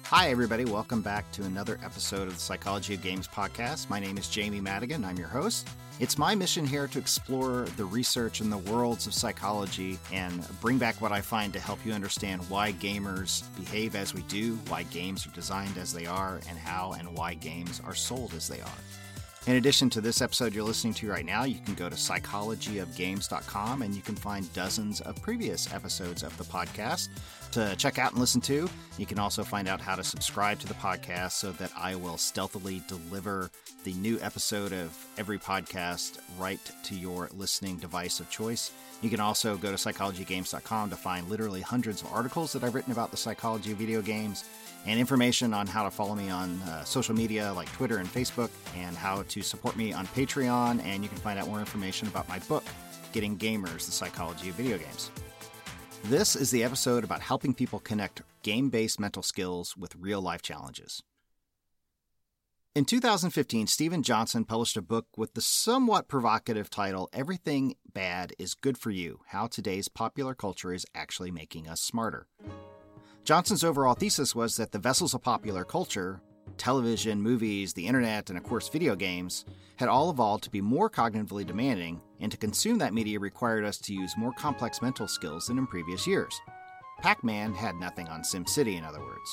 Hi, everybody. Welcome back to another episode of the Psychology of Games podcast. My name is Jamie Madigan. I'm your host. It's my mission here to explore the research and the worlds of psychology and bring back what I find to help you understand why gamers behave as we do, why games are designed as they are, and how and why games are sold as they are. In addition to this episode you're listening to right now, you can go to psychologyofgames.com and you can find dozens of previous episodes of the podcast to check out and listen to. You can also find out how to subscribe to the podcast so that I will stealthily deliver the new episode of every podcast right to your listening device of choice. You can also go to psychologyofgames.com to find literally hundreds of articles that I've written about the psychology of video games and information on how to follow me on social media like Twitter and Facebook, and how to support me on Patreon, and you can find out more information about my book, Getting Gamers, The Psychology of Video Games. This is the episode about helping people connect game-based mental skills with real-life challenges. In 2015, Steven Johnson published a book with the somewhat provocative title, Everything Bad is Good for You: How Today's Popular Culture is Actually Making Us Smarter. Johnson's overall thesis was that the vessels of popular culture, television, movies, the internet, and of course video games, had all evolved to be more cognitively demanding, and to consume that media required us to use more complex mental skills than in previous years. Pac-Man had nothing on SimCity, in other words.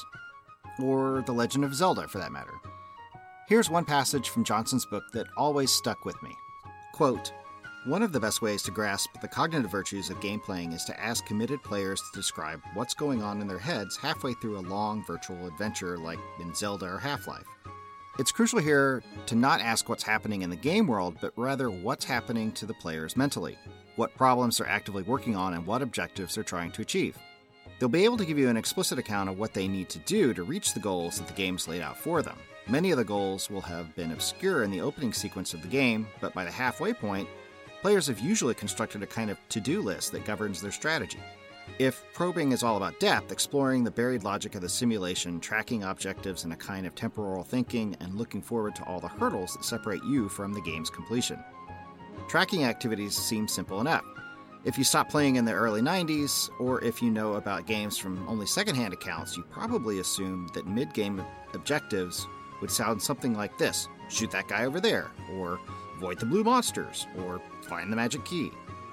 Or The Legend of Zelda, for that matter. Here's one passage from Johnson's book that always stuck with me. Quote, "One of the best ways to grasp the cognitive virtues of game playing is to ask committed players to describe what's going on in their heads halfway through a long virtual adventure like in Zelda or Half-Life. It's crucial here to not ask what's happening in the game world, but rather what's happening to the players mentally, what problems they're actively working on, and what objectives they're trying to achieve. They'll be able to give you an explicit account of what they need to do to reach the goals that the game's laid out for them. Many of the goals will have been obscure in the opening sequence of the game, but by the halfway point, players have usually constructed a kind of to-do list that governs their strategy. If probing is all about depth, exploring the buried logic of the simulation, tracking objectives in a kind of temporal thinking, and looking forward to all the hurdles that separate you from the game's completion. Tracking activities seem simple enough. If you stopped playing in the early 90s, or if you know about games from only secondhand accounts, you probably assumed that mid-game objectives would sound something like this: shoot that guy over there, or avoid the blue monsters, or find the magic key.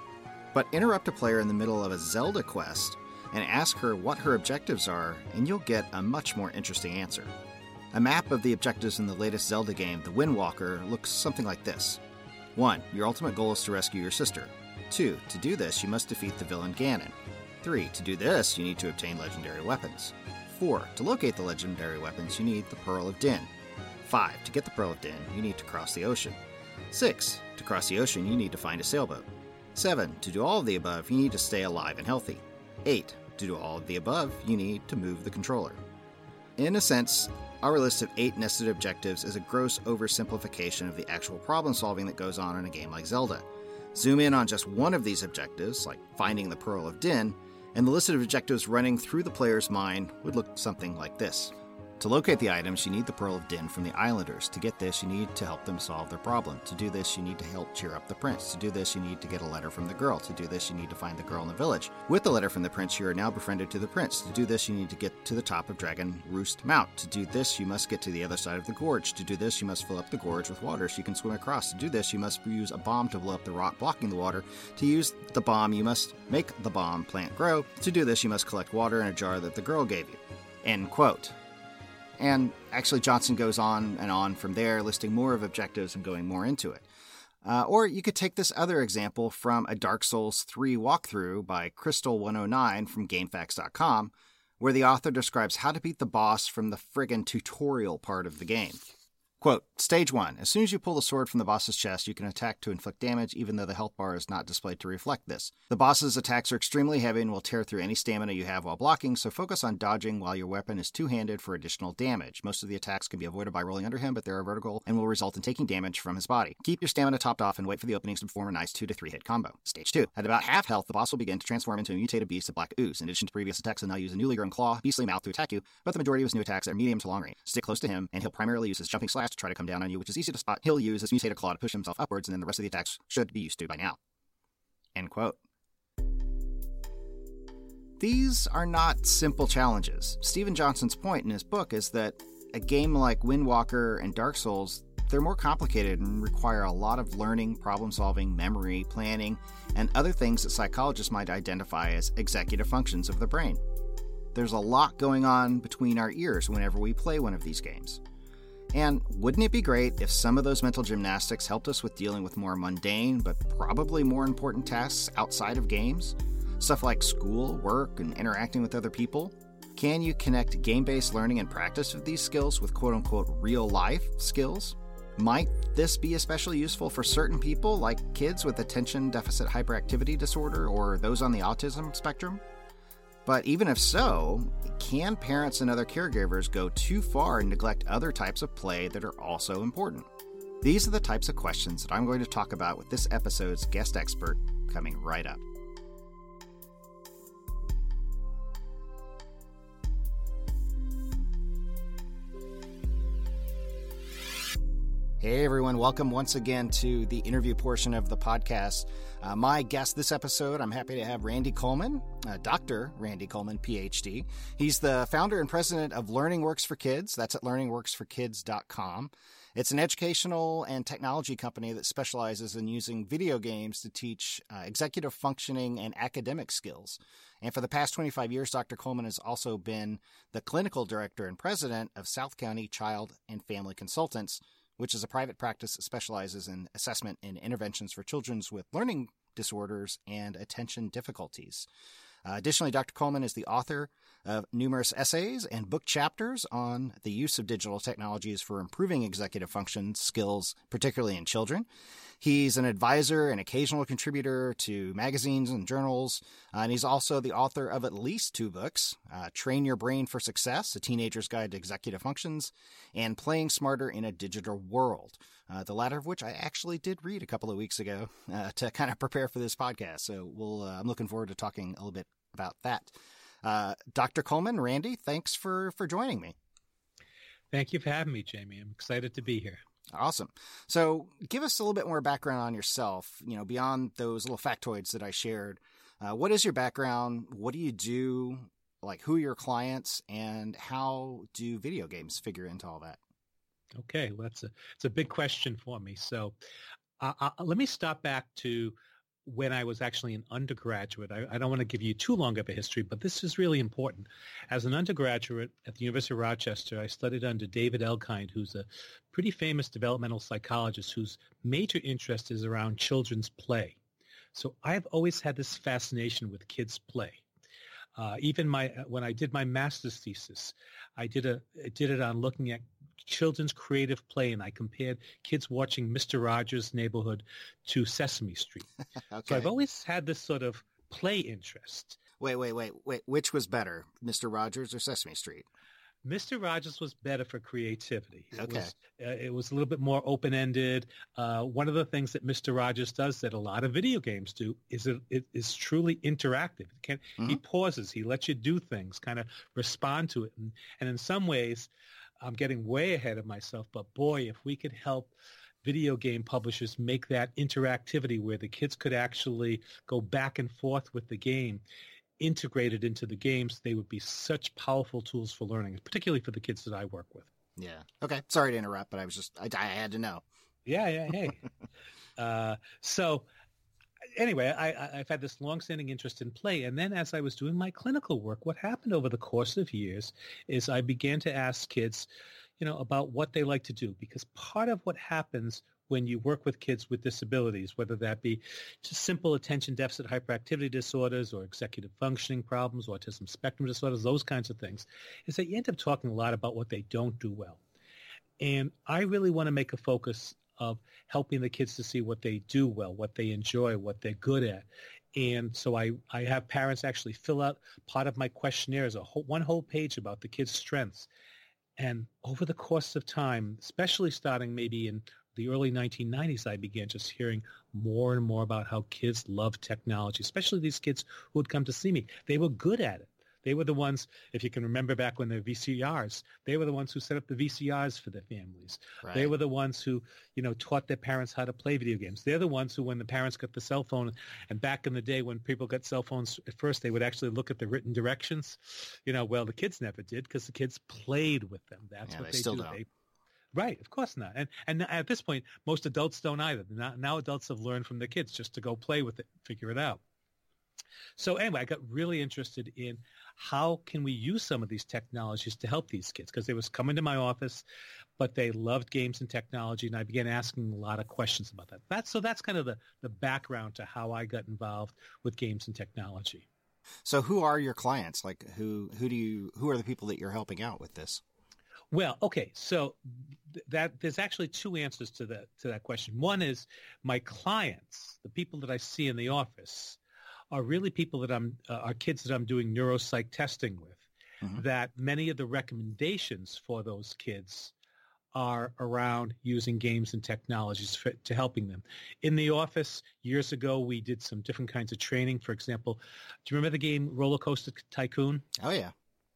But interrupt a player in the middle of a Zelda quest and ask her what her objectives are, and you'll get a much more interesting answer. A map of the objectives in the latest Zelda game, The Wind Walker, looks something like this. 1. Your ultimate goal is to rescue your sister. 2. To do this, you must defeat the villain Ganon. 3. To do this, you need to obtain legendary weapons. 4. To locate the legendary weapons, you need the Pearl of Din. 5. To get the Pearl of Din, you need to cross the ocean. 6. To cross the ocean, you need to find a sailboat. 7. To do all of the above, you need to stay alive and healthy. 8. To do all of the above, you need to move the controller. In a sense, our list of 8 nested objectives is a gross oversimplification of the actual problem solving that goes on in a game like Zelda. Zoom in on just one of these objectives, like finding the Pearl of Din, and the list of objectives running through the player's mind would look something like this. To locate the items, you need the Pearl of Din from the Islanders. To get this, you need to help them solve their problem. To do this, you need to help cheer up the prince. To do this, you need to get a letter from the girl. To do this, you need to find the girl in the village. With the letter from the prince, you are now befriended to the prince. To do this, you need to get to the top of Dragon Roost Mount. To do this, you must get to the other side of the gorge. To do this, you must fill up the gorge with water so you can swim across. To do this, you must use a bomb to blow up the rock blocking the water. To use the bomb, you must make the bomb plant grow. To do this, you must collect water in a jar that the girl gave you." End quote. And actually, Johnson goes on and on from there, listing more of objectives and going more into it. Or you could take this other example from a Dark Souls 3 walkthrough by Crystal109 from GameFAQs.com, where the author describes how to beat the boss from the friggin' tutorial part of the game. Quote, "Stage 1. As soon as you pull the sword from the boss's chest, you can attack to inflict damage, even though the health bar is not displayed to reflect this. The boss's attacks are extremely heavy and will tear through any stamina you have while blocking, so focus on dodging while your weapon is two-handed for additional damage. Most of the attacks can be avoided by rolling under him, but they are vertical and will result in taking damage from his body. Keep your stamina topped off and wait for the openings to perform a nice 2 to 3 hit combo. Stage 2. At about half health, the boss will begin to transform into a mutated beast of black ooze. In addition to previous attacks, he'll now use a newly grown claw, beastly mouth to attack you, but the majority of his new attacks are medium to long range. Stick close to him, and he'll primarily use his jumping slash to try to come down on you, which is easy to spot. He'll use his mutated claw to push himself upwards, and then the rest of the attacks should be used to by now." End quote. These are not simple challenges. Steven Johnson's point in his book is that a game like Windwalker and Dark Souls, they're more complicated and require a lot of learning, problem-solving, memory, planning, and other things that psychologists might identify as executive functions of the brain. There's a lot going on between our ears whenever we play one of these games. And wouldn't it be great if some of those mental gymnastics helped us with dealing with more mundane, but probably more important tasks outside of games? Stuff like school, work, and interacting with other people? Can you connect game-based learning and practice of these skills with quote-unquote real-life skills? Might this be especially useful for certain people, like kids with attention deficit hyperactivity disorder or those on the autism spectrum? But even if so, can parents and other caregivers go too far and neglect other types of play that are also important? These are the types of questions that I'm going to talk about with this episode's guest expert coming right up. Hey everyone, welcome once again to the interview portion of the podcast. My guest this episode, I'm happy to have Randy Coleman, Dr. Randy Coleman, PhD. He's the founder and president of Learning Works for Kids. That's at learningworksforkids.com. It's an educational and technology company that specializes in using video games to teach executive functioning and academic skills. And for the past 25 years, Dr. Coleman has also been the clinical director and president of South County Child and Family Consultants, which is a private practice that specializes in assessment and interventions for children with learning disorders and attention difficulties. Additionally, Dr. Coleman is the author of numerous essays and book chapters on the use of digital technologies for improving executive function skills, particularly in children. He's an advisor and occasional contributor to magazines and journals, and he's also the author of at least 2 books, Train Your Brain for Success, A Teenager's Guide to Executive Functions, and Playing Smarter in a Digital World, the latter of which I actually did read a couple of weeks ago to kind of prepare for this podcast. So I'm looking forward to talking a little bit about that. Dr. Coleman, Randy, thanks for joining me. Thank you for having me, Jamie. I'm excited to be here. Awesome. So give us a little bit more background on yourself, beyond those little factoids that I shared. What is your background? What do you do? Like, who are your clients, and how do video games figure into all that? Okay, well, it's a big question for me. So let me stop back to when I was actually an undergraduate. I don't want to give you too long of a history, but this is really important. As an undergraduate at the University of Rochester, I studied under David Elkind, who's a pretty famous developmental psychologist whose major interest is around children's play. So I've always had this fascination with kids' play. Even when I did my master's thesis, I did it on looking at children's creative play, and I compared kids watching Mr. Rogers' Neighborhood to Sesame Street. Okay. So I've always had this sort of play interest. Wait. Which was better, Mr. Rogers or Sesame Street? Mr. Rogers was better for creativity. Okay. It was a little bit more open-ended. One of the things that Mr. Rogers does that a lot of video games do is it is truly interactive. He pauses. He lets you do things, kind of respond to it. And in some ways, I'm getting way ahead of myself, but boy, if we could help video game publishers make that interactivity where the kids could actually go back and forth with the game, integrated into the games, they would be such powerful tools for learning, particularly for the kids that I work with. Yeah. Okay. Sorry to interrupt, but I had to know. Yeah. Hey. So anyway, I've had this longstanding interest in play. And then as I was doing my clinical work, what happened over the course of years is I began to ask kids, about what they like to do. Because part of what happens when you work with kids with disabilities, whether that be just simple attention deficit hyperactivity disorders or executive functioning problems, autism spectrum disorders, those kinds of things, is that you end up talking a lot about what they don't do well. And I really want to make a focus of helping the kids to see what they do well, what they enjoy, what they're good at. And so I have parents actually fill out part of my questionnaire is one whole page about the kids' strengths. And over the course of time, especially starting maybe in the early 1990s, I began just hearing more and more about how kids love technology, especially these kids who would come to see me. They were good at it. They were the ones, if you can remember back when there were VCRs, they were the ones who set up the VCRs for their families. Right. They were the ones who, taught their parents how to play video games. They're the ones who, when the parents got the cell phone, and back in the day when people got cell phones at first, they would actually look at the written directions. Well, the kids never did because the kids played with them. That's what they still do. Don't. Right, of course not. And at this point, most adults don't either. Now adults have learned from their kids just to go play with it, figure it out. So anyway, I got really interested in how can we use some of these technologies to help these kids, because they was coming to my office, but they loved games and technology, and I began asking a lot of questions about that. That's kind of the background to how I got involved with games and technology. So who are your clients? Like who are the people that you're helping out with this? Well, okay, so that there's actually two answers to that question. One is my clients, the people that I see in the office, are really people that are kids that I'm doing neuropsych testing with. Mm-hmm. That many of the recommendations for those kids are around using games and technologies to helping them. In the office, years ago, we did some different kinds of training. For example, do you remember the game Roller Coaster Tycoon? Oh, yeah.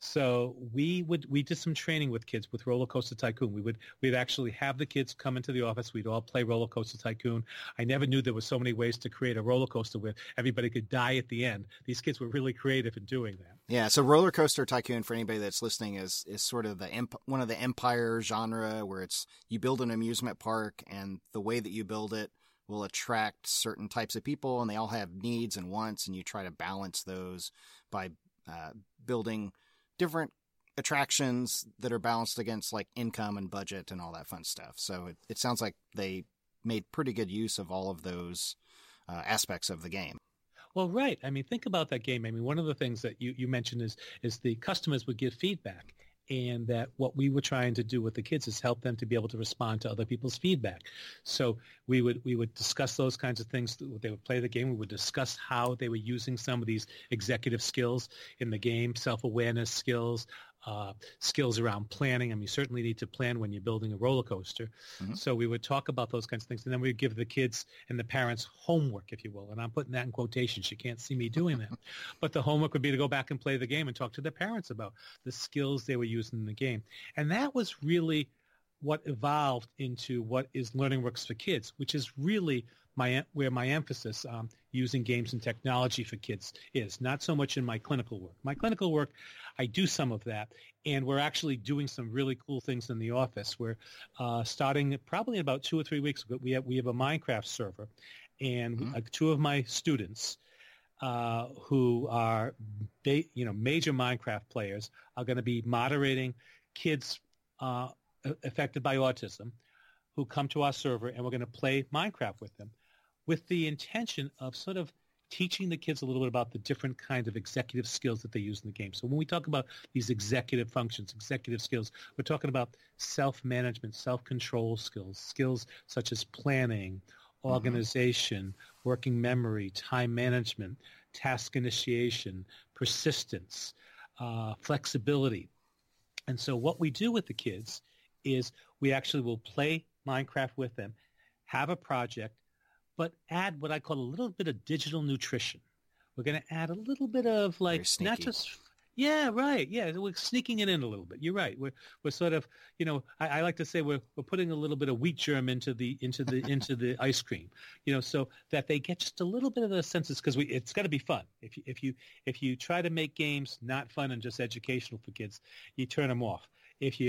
So we did some training with kids with Roller Coaster Tycoon. We'd actually have the kids come into the office. We'd all play Roller Coaster Tycoon. I never knew there were so many ways to create a roller coaster where everybody could die at the end. These kids were really creative in doing that. Yeah, so Roller Coaster Tycoon, for anybody that's listening, is sort of one of the Empire genre, where it's you build an amusement park, and the way that you build it will attract certain types of people, and they all have needs and wants, and you try to balance those by building different attractions that are balanced against like income and budget and all that fun stuff. So it sounds like they made pretty good use of all of those aspects of the game. Well, right. I mean, think about that game. I mean, one of the things that you mentioned is the customers would give feedback, and that what we were trying to do with the kids is help them to be able to respond to other people's feedback. So we would discuss those kinds of things. They would play the game. We would discuss how they were using some of these executive skills in the game, self-awareness skills, skills around planning. I mean, you certainly need to plan when you're building a roller coaster. Mm-hmm. So we would talk about those kinds of things, and then we'd give the kids and the parents homework, if you will. And I'm putting that in quotations. You can't see me doing that. But the homework would be to go back and play the game and talk to their parents about the skills they were using in the game. And that was really what evolved into what is Learning Works for Kids, which is really where my emphasis on using games and technology for kids is, not so much in my clinical work. My clinical work, I do some of that, and we're actually doing some really cool things in the office. We're starting probably in about 2 or 3 weeks ago. We have a Minecraft server, and two of my students who are major Minecraft players are going to be moderating kids affected by autism who come to our server, and we're going to play Minecraft with them, with the intention of sort of teaching the kids a little bit about the different kinds of executive skills that they use in the game. So when we talk about these executive functions, executive skills, we're talking about self-management, self-control skills, skills such as planning, organization, working memory, time management, task initiation, persistence, flexibility. And so what we do with the kids is we actually will play Minecraft with them, have a project, but add what I call a little bit of digital nutrition. We're going to add a little bit of not just, yeah, right. Yeah, we're sneaking it in a little bit. You're right. We're sort of, I like to say we're putting a little bit of wheat germ into the ice cream, so that they get just a little bit of the senses, because it's got to be fun. If you try to make games not fun and just educational for kids, you turn them off. If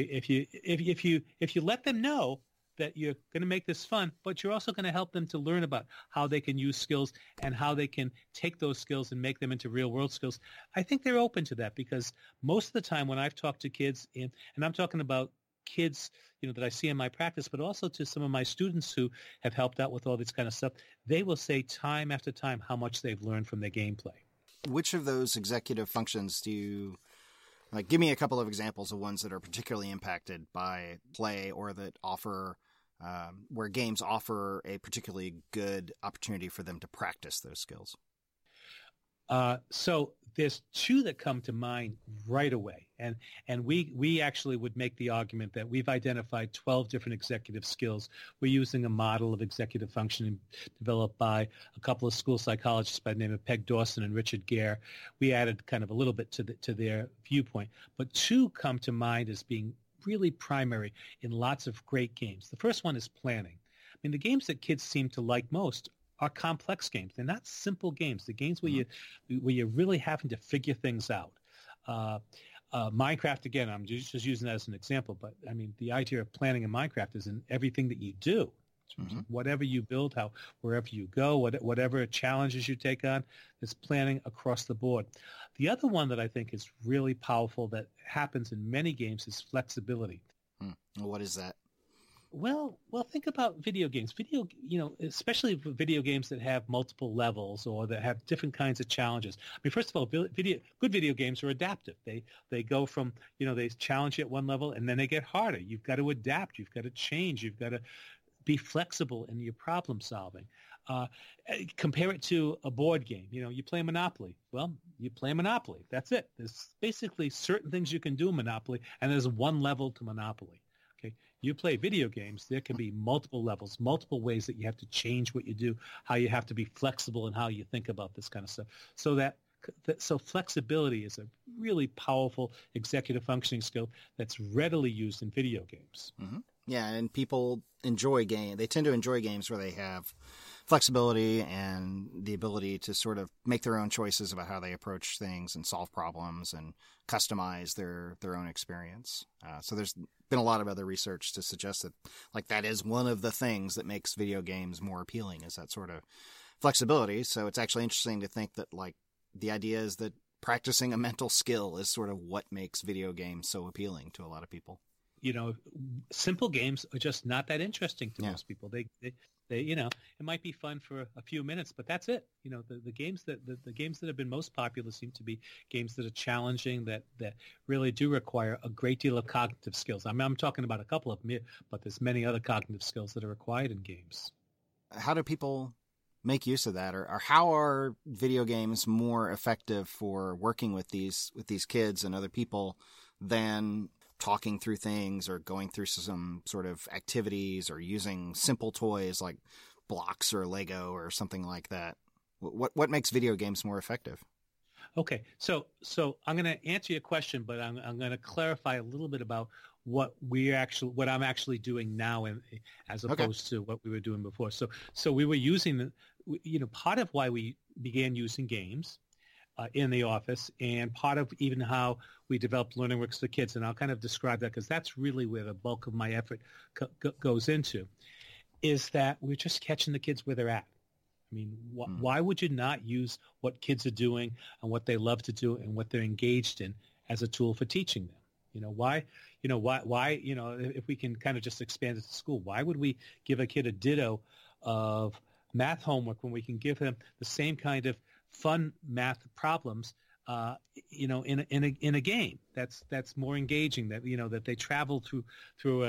you let them know that you're going to make this fun, but you're also going to help them to learn about how they can use skills and how they can take those skills and make them into real world skills, I think they're open to that, because most of the time when I've talked to kids, and I'm talking about kids, that I see in my practice, but also to some of my students who have helped out with all this kind of stuff, they will say time after time how much they've learned from their gameplay. Which of those executive functions do you give me a couple of examples of ones that are particularly impacted by play, or that offer where games offer a particularly good opportunity for them to practice those skills? So there's two that come to mind right away. And we actually would make the argument that we've identified 12 different executive skills. We're using a model of executive functioning developed by a couple of school psychologists by the name of Peg Dawson and Richard Gere. We added kind of a little bit to their viewpoint. But two come to mind as being really primary in lots of great games. The first one is planning. I mean, the games that kids seem to like most are complex games. They're not simple games. The games where you're really having to figure things out. Minecraft, again, I'm just using that as an example, but I mean, the idea of planning in Minecraft is in everything that you do. Whatever you build, wherever you go, whatever challenges you take on, there's planning across the board. The other one that I think is really powerful that happens in many games is flexibility. What is that? Well, think about video games. Especially video games that have multiple levels or that have different kinds of challenges. I mean, first of all, good video games are adaptive. They go from, they challenge you at one level and then they get harder. You've got to adapt. You've got to change. You've got to be flexible in your problem solving. Compare it to a board game. You play Monopoly. Well, you play Monopoly. That's it. There's basically certain things you can do in Monopoly, and there's one level to Monopoly. Okay, you play video games, there can be multiple levels, multiple ways that you have to change what you do, how you have to be flexible in how you think about this kind of stuff. So flexibility is a really powerful executive functioning skill that's readily used in video games. Mm-hmm. Yeah, and people enjoy games. They tend to enjoy games where they have flexibility and the ability to sort of make their own choices about how they approach things and solve problems and customize their own experience. So there's been a lot of other research to suggest that that is one of the things that makes video games more appealing, is that sort of flexibility. So it's actually interesting to think that the idea is that practicing a mental skill is sort of what makes video games so appealing to a lot of people. Simple games are just not that interesting to most people. They it might be fun for a few minutes, but that's it. The games that have been most popular seem to be games that are challenging, that really do require a great deal of cognitive skills. I mean, I'm talking about a couple of them, but there's many other cognitive skills that are required in games. How do people make use of that, or how are video games more effective for working with these kids and other people than talking through things or going through some sort of activities or using simple toys like blocks or Lego or something like that? What makes video games more effective? Okay, so I'm going to answer your question, but I'm going to clarify a little bit about what I'm actually doing now, as opposed to what we were doing before. So we were using part of why we began using games in the office, and part of even how we developed LearningWorks for Kids, and I'll kind of describe that because that's really where the bulk of my effort goes into, is that we're just catching the kids where they're at. I mean, why would you not use what kids are doing and what they love to do and what they're engaged in as a tool for teaching them? Why, if we can kind of just expand it to school, why would we give a kid a ditto of math homework when we can give them the same kind of fun math problems, in a game that's more engaging, that they travel through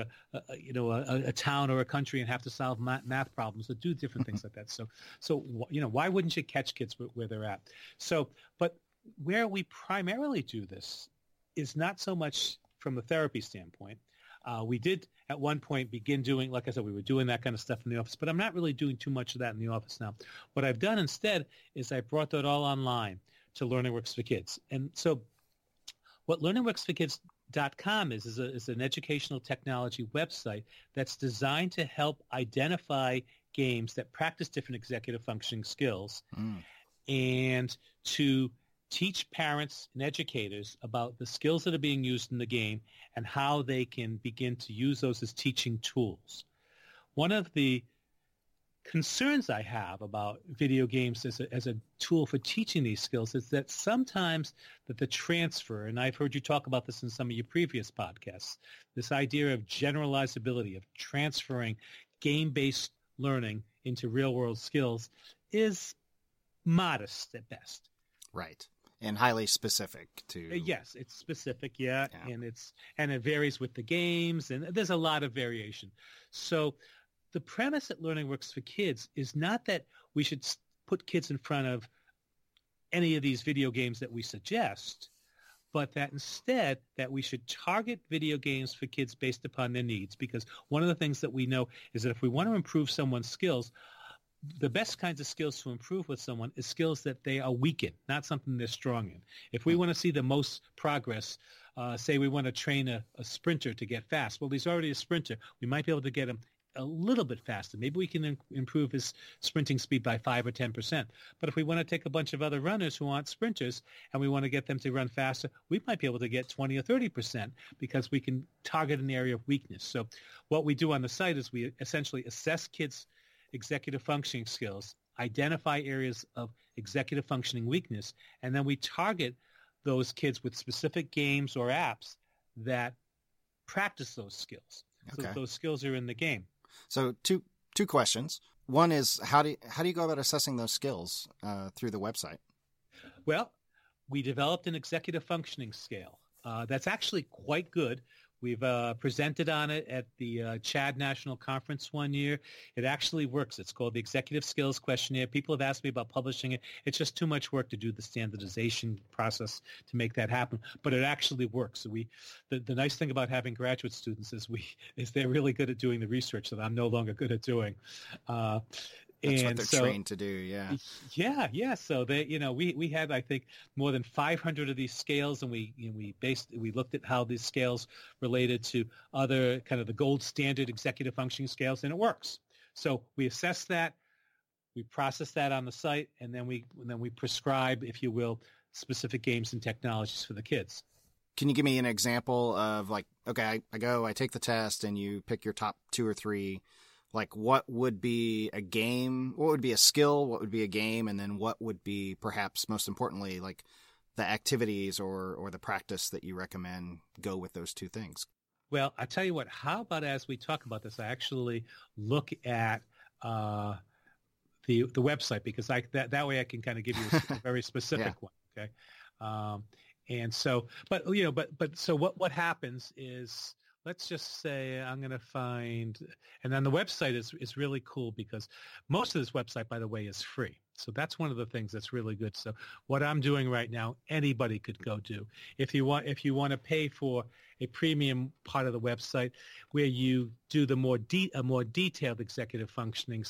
a town or a country and have to solve math problems or do different things like that. So why wouldn't you catch kids where they're at? But where we primarily do this is not so much from a therapy standpoint. We did at one point begin doing, like I said, we were doing that kind of stuff in the office, but I'm not really doing too much of that in the office now. What I've done instead is I brought that all online to LearningWorks for Kids. And so what LearningWorksForKids.com is an educational technology website that's designed to help identify games that practice different executive functioning skills and to teach parents and educators about the skills that are being used in the game and how they can begin to use those as teaching tools. One of the concerns I have about video games as a tool for teaching these skills is that sometimes that the transfer, and I've heard you talk about this in some of your previous podcasts, this idea of generalizability, of transferring game-based learning into real-world skills is modest at best. Right. And highly specific to... Yes, it's specific, yeah. And it varies with the games, and there's a lot of variation. So the premise at LearningWorks for Kids is not that we should put kids in front of any of these video games that we suggest, but that instead that we should target video games for kids based upon their needs. Because one of the things that we know is that if we want to improve someone's skills, the best kinds of skills to improve with someone is skills that they are weak in, not something they're strong in. If we want to see the most progress, say we want to train a sprinter to get fast. Well, he's already a sprinter. We might be able to get him a little bit faster. Maybe we can improve his sprinting speed by 5 or 10%. But if we want to take a bunch of other runners who aren't sprinters and we want to get them to run faster, we might be able to get 20 or 30% because we can target an area of weakness. So what we do on the site is we essentially assess kids' executive functioning skills, identify areas of executive functioning weakness, and then we target those kids with specific games or apps that practice those skills. So that those skills are in the game. So two questions. One is how do you go about assessing those skills through the website? Well, we developed an executive functioning scale that's actually quite good. We've presented on it at the Chad National Conference one year. It actually works. It's called the Executive Skills Questionnaire. People have asked me about publishing it. It's just too much work to do the standardization process to make that happen, but it actually works. So the nice thing about having graduate students is they're really good at doing the research that I'm no longer good at doing. That's what they're trained to do, yeah. Yeah. So we had, I think, more than 500 of these scales, and we looked at how these scales related to other kind of the gold standard executive functioning scales, and it works. So we assess that, we process that on the site, and then we prescribe, if you will, specific games and technologies for the kids. Can you give me an example of I take the test, and you pick your top 2 or 3. Like, what would be a game? What would be a skill? What would be a game? And then what would be, perhaps most importantly, like the activities or the practice that you recommend go with those 2 things? Well, I tell you what, how about as we talk about this, I actually look at the website, because that way I can kind of give you a very specific one. Okay. And so, so what happens is, let's just say I'm going to find, and then the website is really cool because most of this website, by the way, is free. So that's one of the things that's really good. So what I'm doing right now, anybody could go do. If you want to pay for a premium part of the website where you do the more detailed executive functioning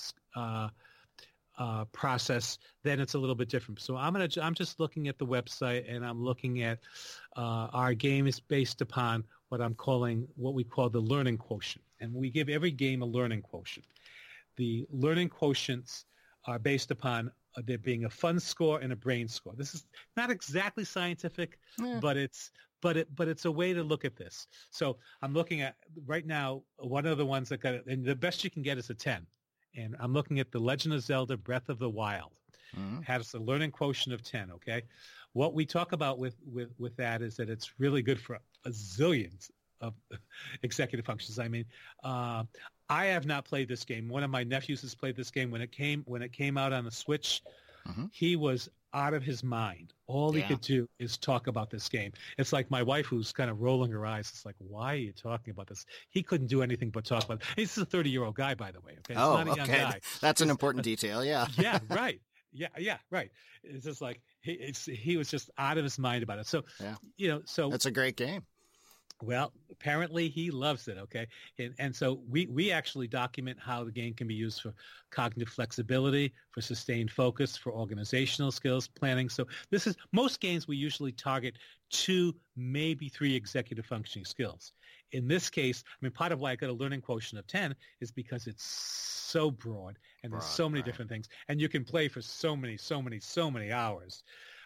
process, then it's a little bit different. So I'm just looking at the website, and I'm looking at our game is based upon what we call the learning quotient. And we give every game a learning quotient. The learning quotients are based upon there being a fun score and a brain score. This is not exactly scientific, but it's a way to look at this. So I'm looking at right now, one of the ones that got it, and the best you can get is a 10. And I'm looking at The Legend of Zelda: Breath of the Wild. Has a learning quotient of 10, okay? What we talk about with that is that it's really good for a zillions of executive functions. I mean, I have not played this game. One of my nephews has played this game. When it came out on the Switch, he was out of his mind. All he could do is talk about this game. It's like my wife, who's kind of rolling her eyes. It's like, why are you talking about this? He couldn't do anything but talk about it. This is a 30-year-old guy, by the way. Okay, it's not a young guy. That's an important detail. Yeah. Yeah. Right. Yeah. Right. It's just like he was just out of his mind about it. So so that's a great game. Well, apparently he loves it, okay? And so we actually document how the game can be used for cognitive flexibility, for sustained focus, for organizational skills, planning. So most games we usually target 2, maybe 3 executive functioning skills. In this case, I mean, part of why I got a learning quotient of 10 is because it's so broad and there's so many different things, and you can play for so many hours.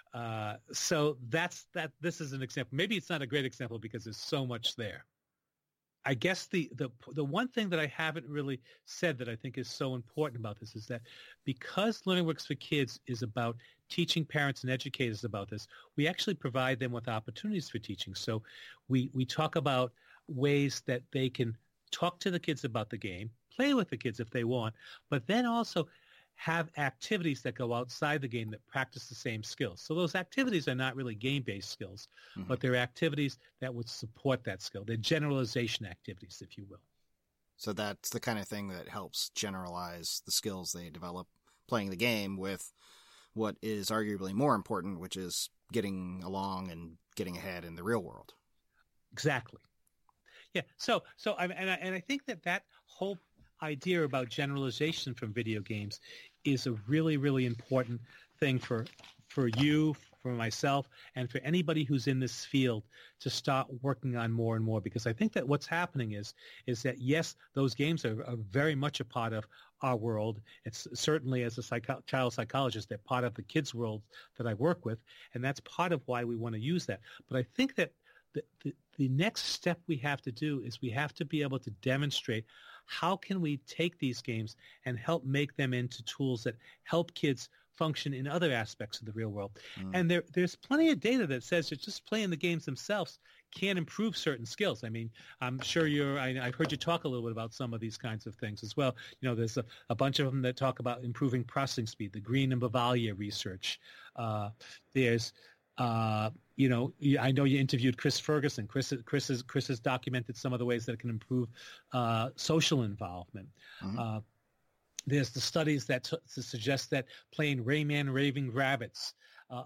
So that's that. This is an example. Maybe it's not a great example because there's so much there. I guess the one thing that I haven't really said that I think is so important about this is that because Learning Works for Kids is about teaching parents and educators about this, we actually provide them with opportunities for teaching. So we talk about ways that they can talk to the kids about the game, play with the kids if they want, but then also have activities that go outside the game that practice the same skills. So those activities are not really game-based skills, but they're activities that would support that skill. They're generalization activities, if you will. So that's the kind of thing that helps generalize the skills they develop playing the game with what is arguably more important, which is getting along and getting ahead in the real world. Exactly. Yeah. So I think that whole idea about generalization from video games is a really, really important thing for you, for myself, and for anybody who's in this field to start working on more and more. Because I think that what's happening is that, yes, those games are very much a part of our world. It's certainly, as a child psychologist, they're part of the kids' world that I work with, and that's part of why we want to use that. But I think that the next step we have to do is we have to be able to demonstrate how can we take these games and help make them into tools that help kids function in other aspects of the real world. And there's plenty of data that says that just playing the games themselves can improve certain skills. I mean, I'm sure I've heard you talk a little bit about some of these kinds of things as well. You know, there's a bunch of them that talk about improving processing speed, the Green and Bavalia research. There's you know, I know you interviewed Chris Ferguson. Chris has documented some of the ways that it can improve social involvement. There's the studies that suggest that playing Rayman Raving Rabbids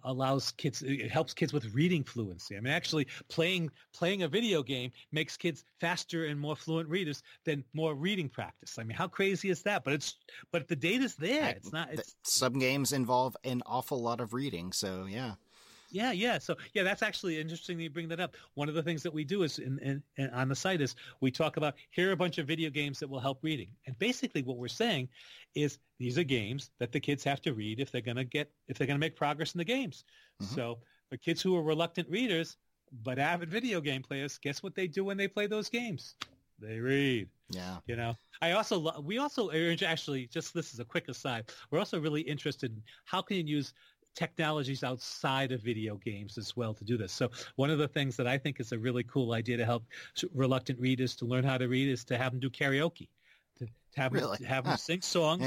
it helps kids with reading fluency. I mean, actually, playing a video game makes kids faster and more fluent readers than more reading practice. I mean, how crazy is that? But the data's there. It's not. Some games involve an awful lot of reading, so yeah. Yeah. So, yeah, that's actually interesting that you bring that up. One of the things that we do is on the site is we talk about, here are a bunch of video games that will help reading. And basically what we're saying is these are games that the kids have to read if they're going to make progress in the games. So for kids who are reluctant readers but avid video game players, guess what they do when they play those games? They read. Yeah. You know, we also actually, just this is a quick aside, we're also really interested in how can you use technologies outside of video games as well to do this. So one of the things that I think is a really cool idea to help reluctant readers to learn how to read is to have them do karaoke, to have them sing songs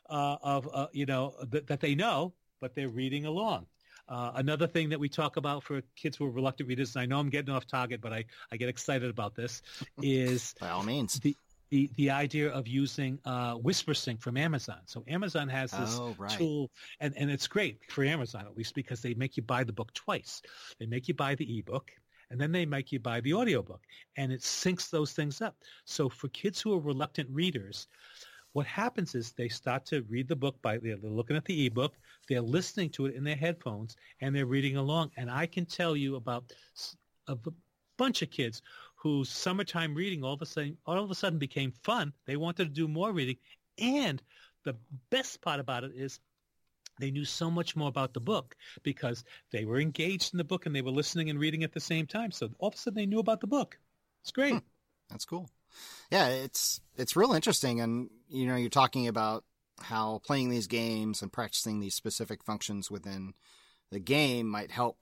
that they know, but they're reading along. Another thing that we talk about for kids who are reluctant readers, and I know I'm getting off target, but I get excited about this, is by all means the idea of using WhisperSync from Amazon. So Amazon has this tool, and it's great for Amazon, at least, because they make you buy the book twice. They make you buy the ebook, and then they make you buy the audiobook, and it syncs those things up. So for kids who are reluctant readers, what happens is they start to read the book they're looking at the ebook, they're listening to it in their headphones, and they're reading along. And I can tell you about a bunch of kids whose summertime reading all of a sudden became fun. They wanted to do more reading. And the best part about it is they knew so much more about the book because they were engaged in the book and they were listening and reading at the same time. So all of a sudden they knew about the book. It's great. That's cool. Yeah, it's real interesting. And, you know, you're talking about how playing these games and practicing these specific functions within the game might help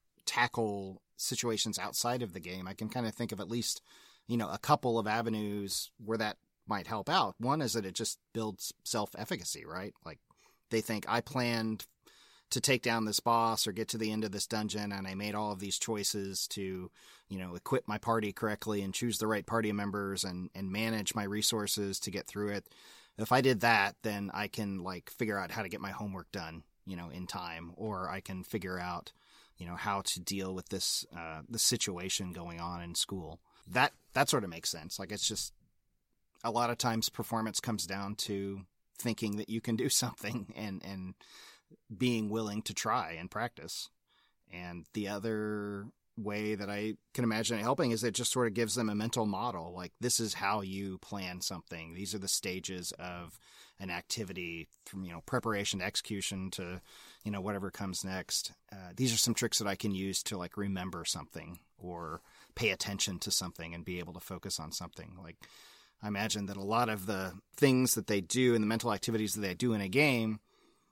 tackle situations outside of the game. I can kind of think of at least, you know, a couple of avenues where that might help out. One is that it just builds self-efficacy, right? Like they think I planned to take down this boss or get to the end of this dungeon, and I made all of these choices to, you know, equip my party correctly and choose the right party members and manage my resources to get through it. If I did that, then I can like figure out how to get my homework done, you know, in time, or I can figure out, you know, how to deal with this, the situation going on in school. That sort of makes sense. Like it's just a lot of times performance comes down to thinking that you can do something and being willing to try and practice. And the other way that I can imagine it helping is it just sort of gives them a mental model. Like this is how you plan something. These are the stages of an activity from, you know, preparation to execution to, you know, whatever comes next. These are some tricks that I can use to like remember something or pay attention to something and be able to focus on something. Like I imagine that a lot of the things that they do and the mental activities that they do in a game,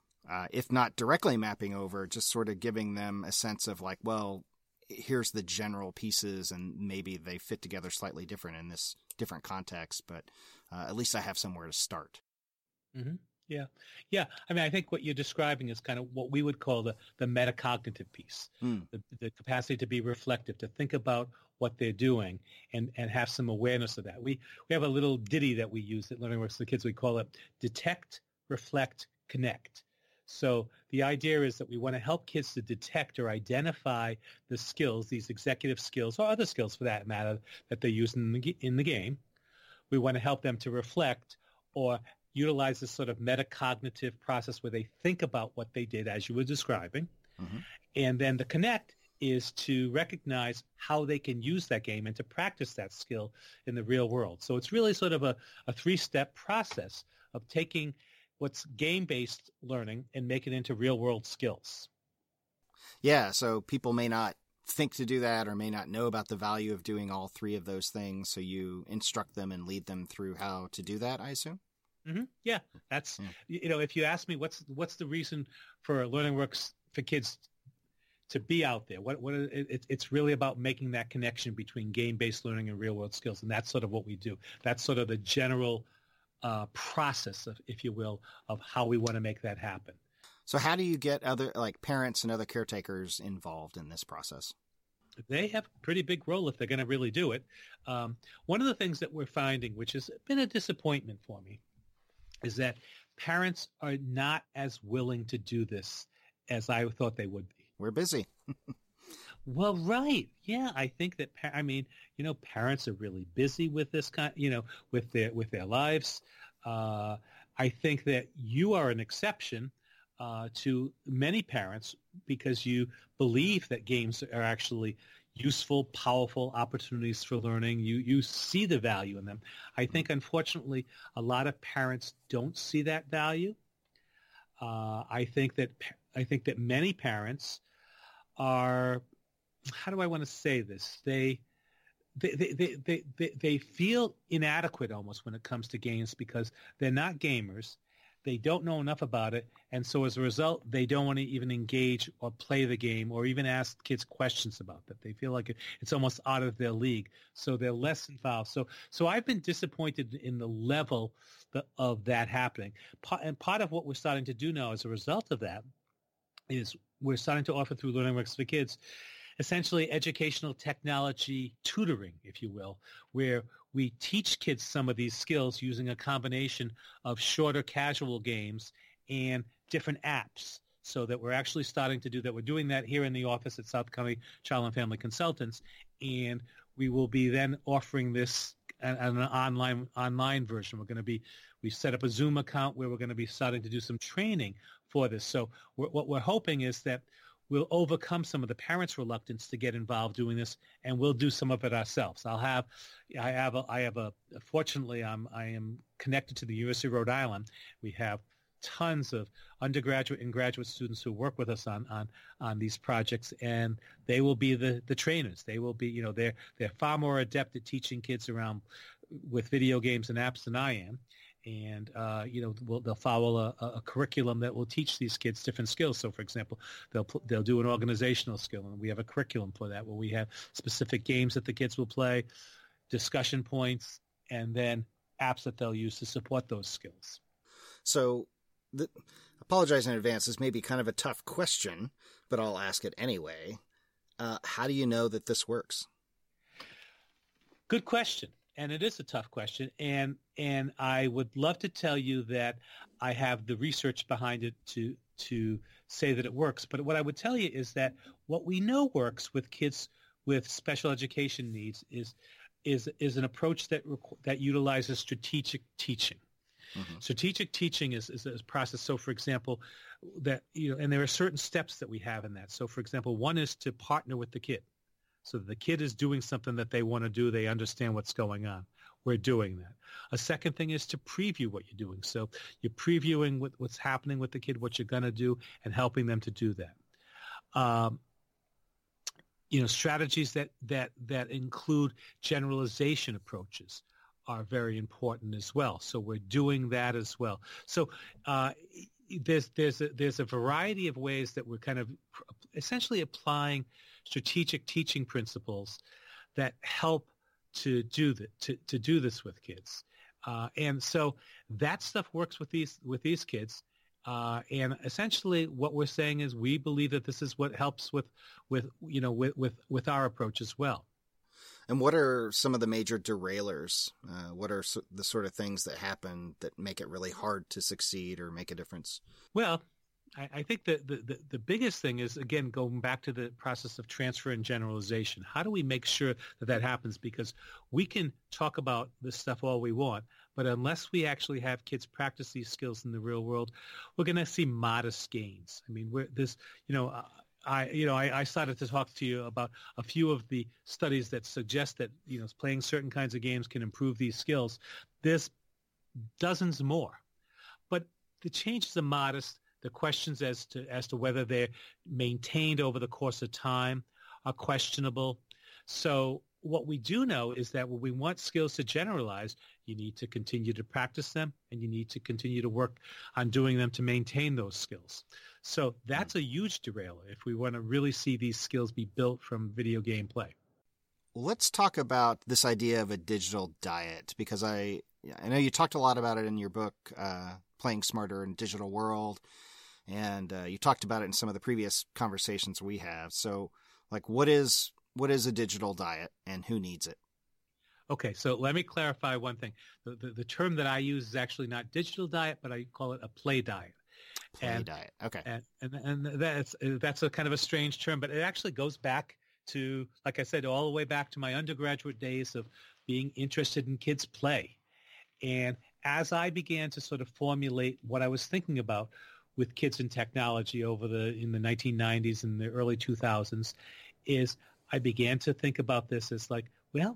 if not directly mapping over, just sort of giving them a sense of like, well, here's the general pieces and maybe they fit together slightly different in this different context, but at least I have somewhere to start. Mm-hmm. Yeah. Yeah. I mean, I think what you're describing is kind of what we would call the metacognitive piece, the capacity to be reflective, to think about what they're doing and have some awareness of that. We have a little ditty that we use at LearningWorks for the kids. We call it detect, reflect, connect. So the idea is that we want to help kids to detect or identify the skills, these executive skills or other skills for that matter, that they're using in the game. We want to help them to reflect or utilize this sort of metacognitive process where they think about what they did as you were describing. Mm-hmm. And then the connect is to recognize how they can use that game and to practice that skill in the real world. So it's really sort of a three-step process of taking what's game-based learning and make it into real-world skills. Yeah, so people may not think to do that or may not know about the value of doing all three of those things, so you instruct them and lead them through how to do that, I assume? Mm-hmm. Yeah, that's, if you ask me what's the reason for Learning Works for kids to be out there, it's really about making that connection between game-based learning and real-world skills, and that's sort of what we do. That's sort of the general process, if you will, of how we want to make that happen. So how do you get other parents and other caretakers involved in this process? They have a pretty big role if they're going to really do it. One of the things that we're finding, which has been a disappointment for me, is that parents are not as willing to do this as I thought they would be. We're busy. Well, right. Yeah, I think that, parents are really busy with this kind, with their lives. I think that you are an exception to many parents because you believe that games are actually useful, powerful opportunities for learning. You see the value in them. I think, unfortunately, a lot of parents don't see that value. I think that many parents are, how do I want to say this? They feel inadequate almost when it comes to games because they're not gamers. They don't know enough about it, and so as a result, they don't want to even engage or play the game or even ask kids questions about that. They feel like it's almost out of their league, so they're less involved. So I've been disappointed in the level of that happening. And part of what we're starting to do now as a result of that is we're starting to offer through Learning Works for Kids essentially educational technology tutoring, if you will, where we teach kids some of these skills using a combination of shorter casual games and different apps, so that we're actually starting to do that. We're doing that here in the office at South County Child and Family Consultants, and we will be then offering this an online version. We set up a Zoom account where we're going to be starting to do some training for this. So what we're hoping is that we'll overcome some of the parents' reluctance to get involved doing this, and we'll do some of it ourselves. Fortunately, I am connected to the University of Rhode Island. We have tons of undergraduate and graduate students who work with us on these projects, and they will be the trainers. They will be, they're far more adept at teaching kids around with video games and apps than I am. And, they'll follow a curriculum that will teach these kids different skills. So, for example, they'll do an organizational skill, and we have a curriculum for that where we have specific games that the kids will play, discussion points, and then apps that they'll use to support those skills. So, apologize in advance. This may be kind of a tough question, but I'll ask it anyway. How do you know that this works? Good question. And it is a tough question, and I would love to tell you that I have the research behind it to say that it works. But what I would tell you is that what we know works with kids with special education needs is an approach that utilizes strategic teaching. Mm-hmm. Strategic teaching is a process. So, for example, and there are certain steps that we have in that. So, for example, one is to partner with the kid. So the kid is doing something that they want to do. They understand what's going on. We're doing that. A second thing is to preview what you're doing. So you're previewing what's happening with the kid, what you're going to do, and helping them to do that. Strategies that include generalization approaches are very important as well. So we're doing that as well. So there's a variety of ways that we're kind of essentially applying strategic teaching principles that help to do this with kids, and so that stuff works with these kids. And essentially, what we're saying is we believe that this is what helps with our approach as well. And what are some of the major derailers? What are the sort of things that happen that make it really hard to succeed or make a difference? Well, I think that the biggest thing is, again, going back to the process of transfer and generalization. How do we make sure that that happens? Because we can talk about this stuff all we want, but unless we actually have kids practice these skills in the real world, we're going to see modest gains. I mean, I started to talk to you about a few of the studies that suggest that, playing certain kinds of games can improve these skills. There's dozens more, but the changes are modest. The questions as to whether they're maintained over the course of time are questionable. So what we do know is that when we want skills to generalize, you need to continue to practice them, and you need to continue to work on doing them to maintain those skills. So that's a huge derailer if we want to really see these skills be built from video game play. Let's talk about this idea of a digital diet, because I know you talked a lot about it in your book, Playing Smarter in a Digital World. And you talked about it in some of the previous conversations we have. So, what is a digital diet, and who needs it? Okay, so let me clarify one thing. The term that I use is actually not digital diet, but I call it a play diet. Diet. Okay. And that's a kind of a strange term, but it actually goes back to, like I said, all the way back to my undergraduate days of being interested in kids' play. And as I began to sort of formulate what I was thinking about with kids and technology in the 1990s and the early 2000s, is I began to think about this as what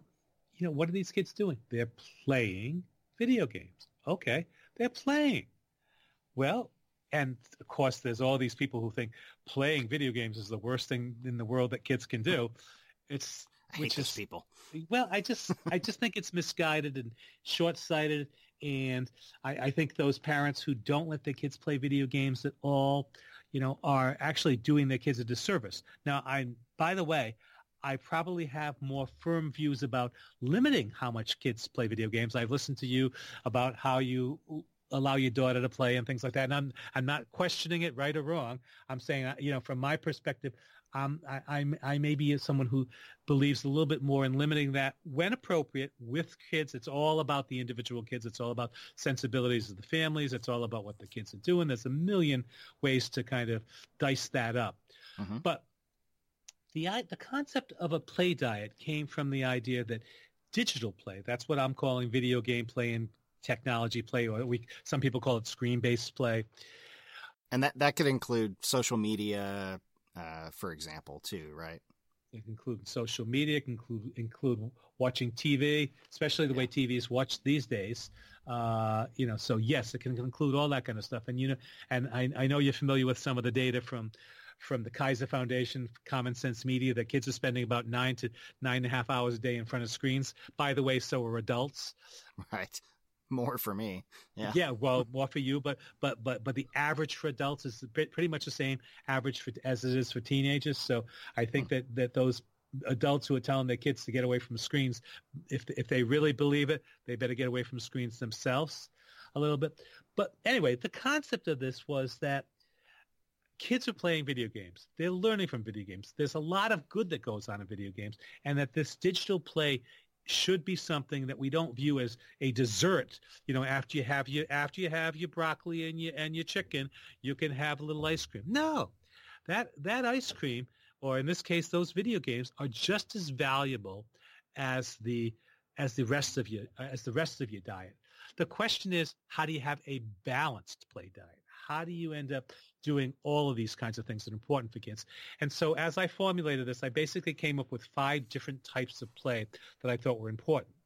are these kids doing? They're playing video games. Okay, they're playing. Well, and of course, there's all these people who think playing video games is the worst thing in the world that kids can do. I hate those people. Well, I just think it's misguided and short-sighted, and I think those parents who don't let their kids play video games at all, are actually doing their kids a disservice. Now, by the way, I probably have more firm views about limiting how much kids play video games. I've listened to you about how you allow your daughter to play and things like that, and I'm not questioning it, right or wrong. I'm saying, from my perspective, I may be someone who believes a little bit more in limiting that when appropriate with kids. It's all about the individual kids. It's all about sensibilities of the families. It's all about what the kids are doing. There's a million ways to kind of dice that up. Mm-hmm. But the concept of a play diet came from the idea that digital play, that's what I'm calling video game play and technology play, or some people call it screen-based play. And that could include social media, for example, too, right? It can include social media, it can include watching TV, especially the way TV is watched these days. So yes, it can include all that kind of stuff. And and I know you're familiar with some of the data from the Kaiser Foundation, Common Sense Media, that kids are spending about 9 to 9.5 hours a day in front of screens. By the way, so are adults. Right. More for me. Yeah. Yeah. Well, more for you, but the average for adults is pretty much the same average as it is for teenagers. So I think that those adults who are telling their kids to get away from screens, if they really believe it, they better get away from screens themselves a little bit. But anyway, the concept of this was that kids are playing video games. They're learning from video games. There's a lot of good that goes on in video games, and that this digital play should be something that we don't view as a dessert. After you have your broccoli and your chicken, you can have a little ice cream. No, that ice cream, or in this case, those video games, are just as valuable as the rest of your diet. The question is, how do you have a balanced play diet? How do you end up doing all of these kinds of things that are important for kids? And so as I formulated this, I basically came up with 5 different types of play that I thought were important.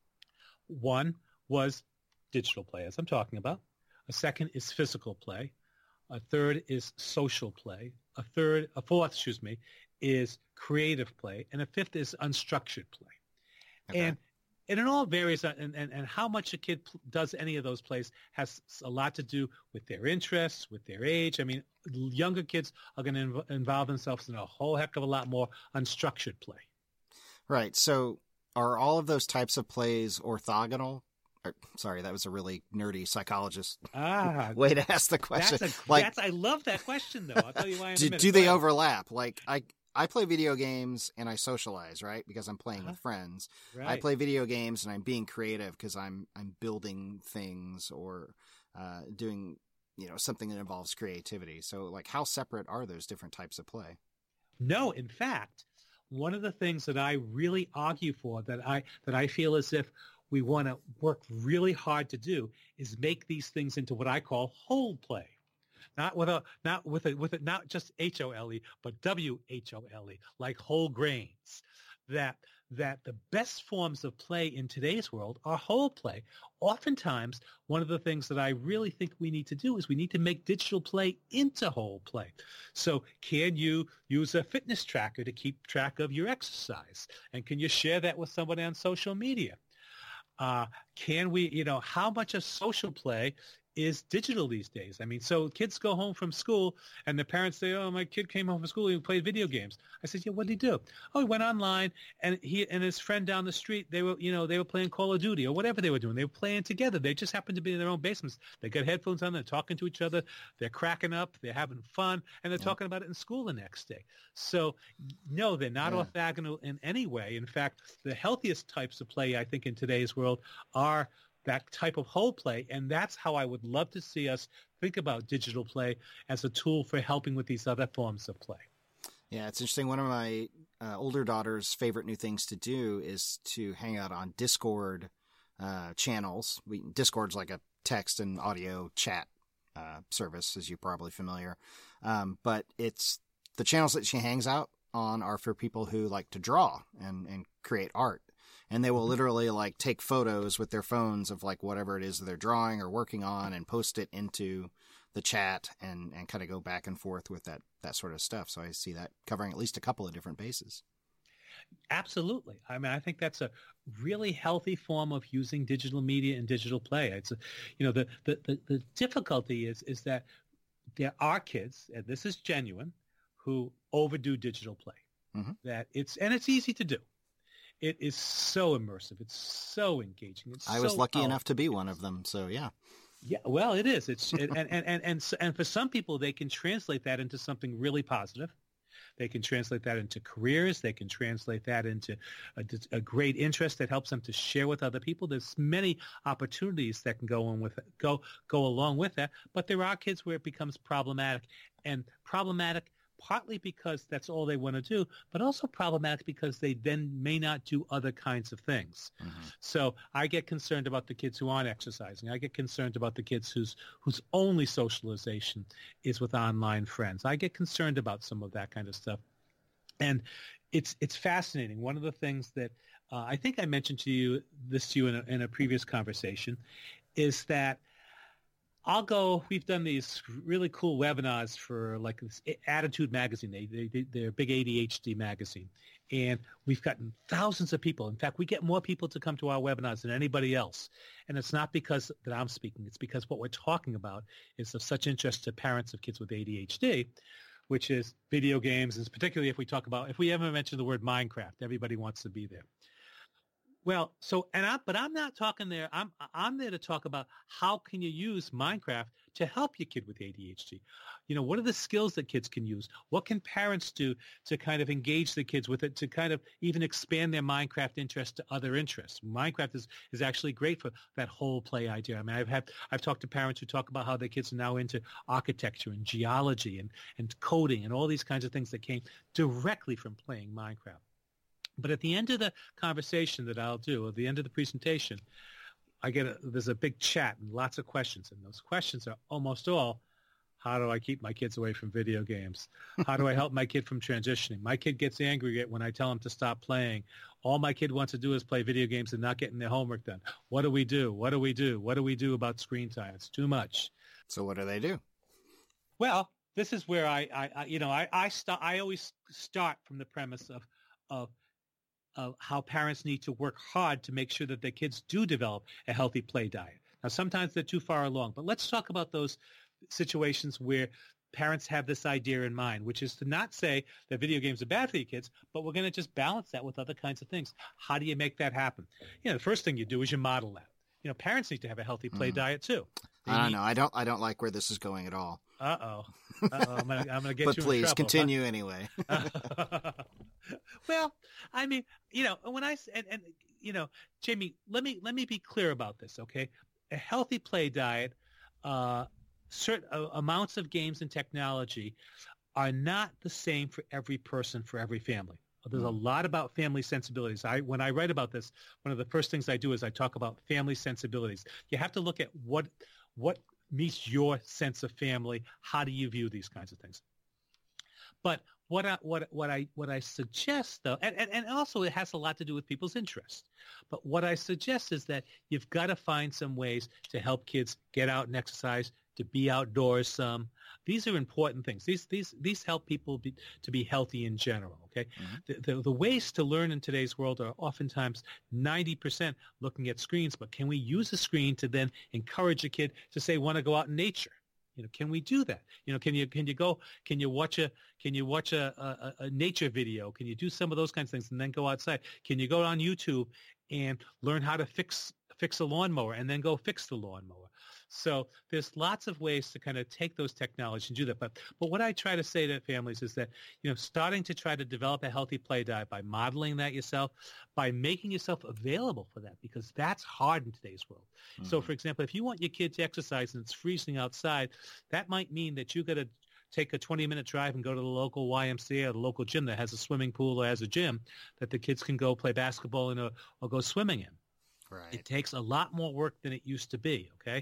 One was digital play, as I'm talking about. A second is physical play. A third is social play. A fourth, is creative play. And a fifth is unstructured play. Okay. And it all varies, and how much a kid does any of those plays has a lot to do with their interests, with their age. I mean, younger kids are going to involve themselves in a whole heck of a lot more unstructured play. Right. So are all of those types of plays orthogonal? Sorry, that was a really nerdy psychologist way to ask the question. I love that question, though. I'll tell you why in a minute. Do they overlap? I play video games and I socialize, right? Because I'm playing with friends. Right. I play video games and I'm being creative because I'm building things or doing something that involves creativity. So like how separate are those different types of play? No, in fact, one of the things that I really argue for, that I feel as if we want to work really hard to do, is make these things into what I call whole play. Not just HOLE, but WHOLE, like whole grains. That the best forms of play in today's world are whole play. Oftentimes, one of the things that I really think we need to do is we need to make digital play into whole play. So can you use a fitness tracker to keep track of your exercise? And can you share that with somebody on social media? Can we, how much of social play is digital these days? I mean, so kids go home from school and the parents say, oh, my kid came home from school, he played video games. I said, yeah, what did he do? Oh, he went online and he and his friend down the street, they were playing Call of Duty or whatever they were doing. They were playing together. They just happened to be in their own basements. They got headphones on, they're talking to each other, they're cracking up, they're having fun, and they're talking about it in school the next day. So no, they're not orthogonal in any way. In fact, the healthiest types of play, I think, in today's world are that type of whole play, and that's how I would love to see us think about digital play as a tool for helping with these other forms of play. Yeah, it's interesting. One of my older daughter's favorite new things to do is to hang out on Discord channels. Discord's like a text and audio chat service, as you're probably familiar. But it's the channels that she hangs out on are for people who like to draw and create art. And they will literally like take photos with their phones of like whatever it is that they're drawing or working on and post it into the chat and kind of go back and forth with that sort of stuff. So I see that covering at least a couple of different bases. Absolutely. I mean, I think that's a really healthy form of using digital media and digital play. It's, the difficulty is that there are kids, and this is genuine, who overdo digital play. Mm-hmm. It's easy to do. It is so immersive. It's so engaging. I was lucky enough to be one of them. So yeah. Yeah, well, it is. And for some people, they can translate that into something really positive. They can translate that into careers. They can translate that into a great interest that helps them to share with other people. There's many opportunities that can go along with that. But there are kids where it becomes problematic, and problematic partly because that's all they want to do, but also problematic because they then may not do other kinds of things. Mm-hmm. So I get concerned about the kids who aren't exercising. I get concerned about the kids whose only socialization is with online friends. I get concerned about some of that kind of stuff. And it's fascinating. One of the things that I think I mentioned to you in a previous conversation is that we've done these really cool webinars for like this Attitude magazine. They're a big ADHD magazine. And we've gotten thousands of people. In fact, we get more people to come to our webinars than anybody else. And it's not because that I'm speaking. It's because what we're talking about is of such interest to parents of kids with ADHD, which is video games. And particularly if we ever mention the word Minecraft, everybody wants to be there. Well, but I'm not talking there. I'm there to talk about how can you use Minecraft to help your kid with ADHD. What are the skills that kids can use? What can parents do to kind of engage the kids with it, to kind of even expand their Minecraft interest to other interests? Minecraft is actually great for that whole play idea. I mean, I've talked to parents who talk about how their kids are now into architecture and geology and coding and all these kinds of things that came directly from playing Minecraft. But at the end of the conversation that I'll do, at the end of the presentation, there's a big chat and lots of questions. And those questions are almost all, how do I keep my kids away from video games? How do I help my kid from transitioning? My kid gets angry when I tell him to stop playing. All my kid wants to do is play video games and not getting their homework done. What do we do? What do we do? What do we do about screen time? It's too much. So what do they do? Well, this is where I always start from the premise of how parents need to work hard to make sure that their kids do develop a healthy play diet. Now, sometimes they're too far along, but let's talk about those situations where parents have this idea in mind, which is to not say that video games are bad for your kids, but we're going to just balance that with other kinds of things. How do you make that happen? The first thing you do is you model that. Parents need to have a healthy play diet too. I don't know. I don't like where this is going at all. Uh-oh. I'm gonna get but you in trouble. But please continue anyway. Well, I mean, when Jamie, let me be clear about this, okay? A healthy play diet certain amounts of games and technology are not the same for every person, for every family. There's a lot about family sensibilities. When I write about this, one of the first things I do is I talk about family sensibilities. You have to look at what meets your sense of family. How do you view these kinds of things? But what I suggest, though, and also it has a lot to do with people's interests. But what I suggest is that you've got to find some ways to help kids get out and exercise, to be outdoors some. These are important things. These help people to be healthy in general. Okay, the ways to learn in today's world are oftentimes 90% looking at screens. But can we use a screen to then encourage a kid to say want to go out in nature? Can we do that? Can you watch a nature video? Can you do some of those kinds of things and then go outside? Can you go on YouTube and learn how to fix a lawnmower and then go fix the lawnmower? So there's lots of ways to kind of take those technologies and do that. But what I try to say to families is that, starting to try to develop a healthy play diet by modeling that yourself, by making yourself available for that, because that's hard in today's world. Mm-hmm. So, for example, if you want your kid to exercise and it's freezing outside, that might mean that you got to take a 20-minute drive and go to the local YMCA or the local gym that has a swimming pool or has a gym that the kids can go play basketball in or go swimming in. Right. It takes a lot more work than it used to be, okay?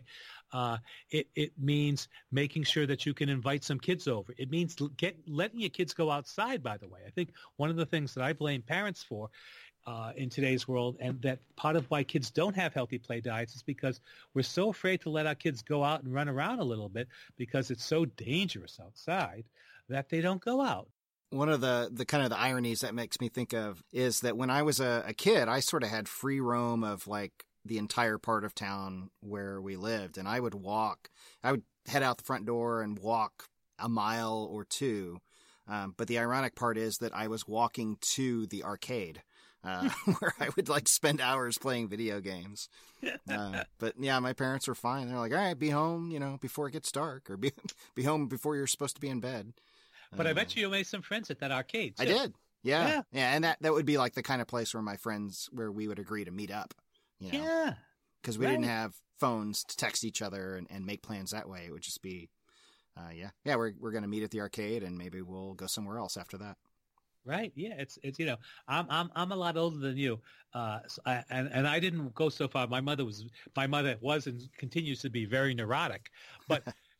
It means making sure that you can invite some kids over. It means letting your kids go outside, by the way. I think one of the things that I blame parents for in today's world, and that part of why kids don't have healthy play diets, is because we're so afraid to let our kids go out and run around a little bit because it's so dangerous outside that they don't go out. One of the kind of the ironies that makes me think of is that when I was a kid, I sort of had free roam of like the entire part of town where we lived. And I would head out the front door and walk a mile or two. But the ironic part is that I was walking to the arcade, where I would like spend hours playing video games. But yeah, my parents were fine. They're like, all right, be home, before it gets dark, or be home before you're supposed to be in bed. But I bet you made some friends at that arcade, too. I did. Yeah. And that would be like the kind of place where we would agree to meet up, Yeah. Because we didn't have phones to text each other and make plans that way. It would just be, we're going to meet at the arcade and maybe we'll go somewhere else after that. Right. Yeah. It's I'm a lot older than you. And I didn't go so far. My mother was and continues to be very neurotic, but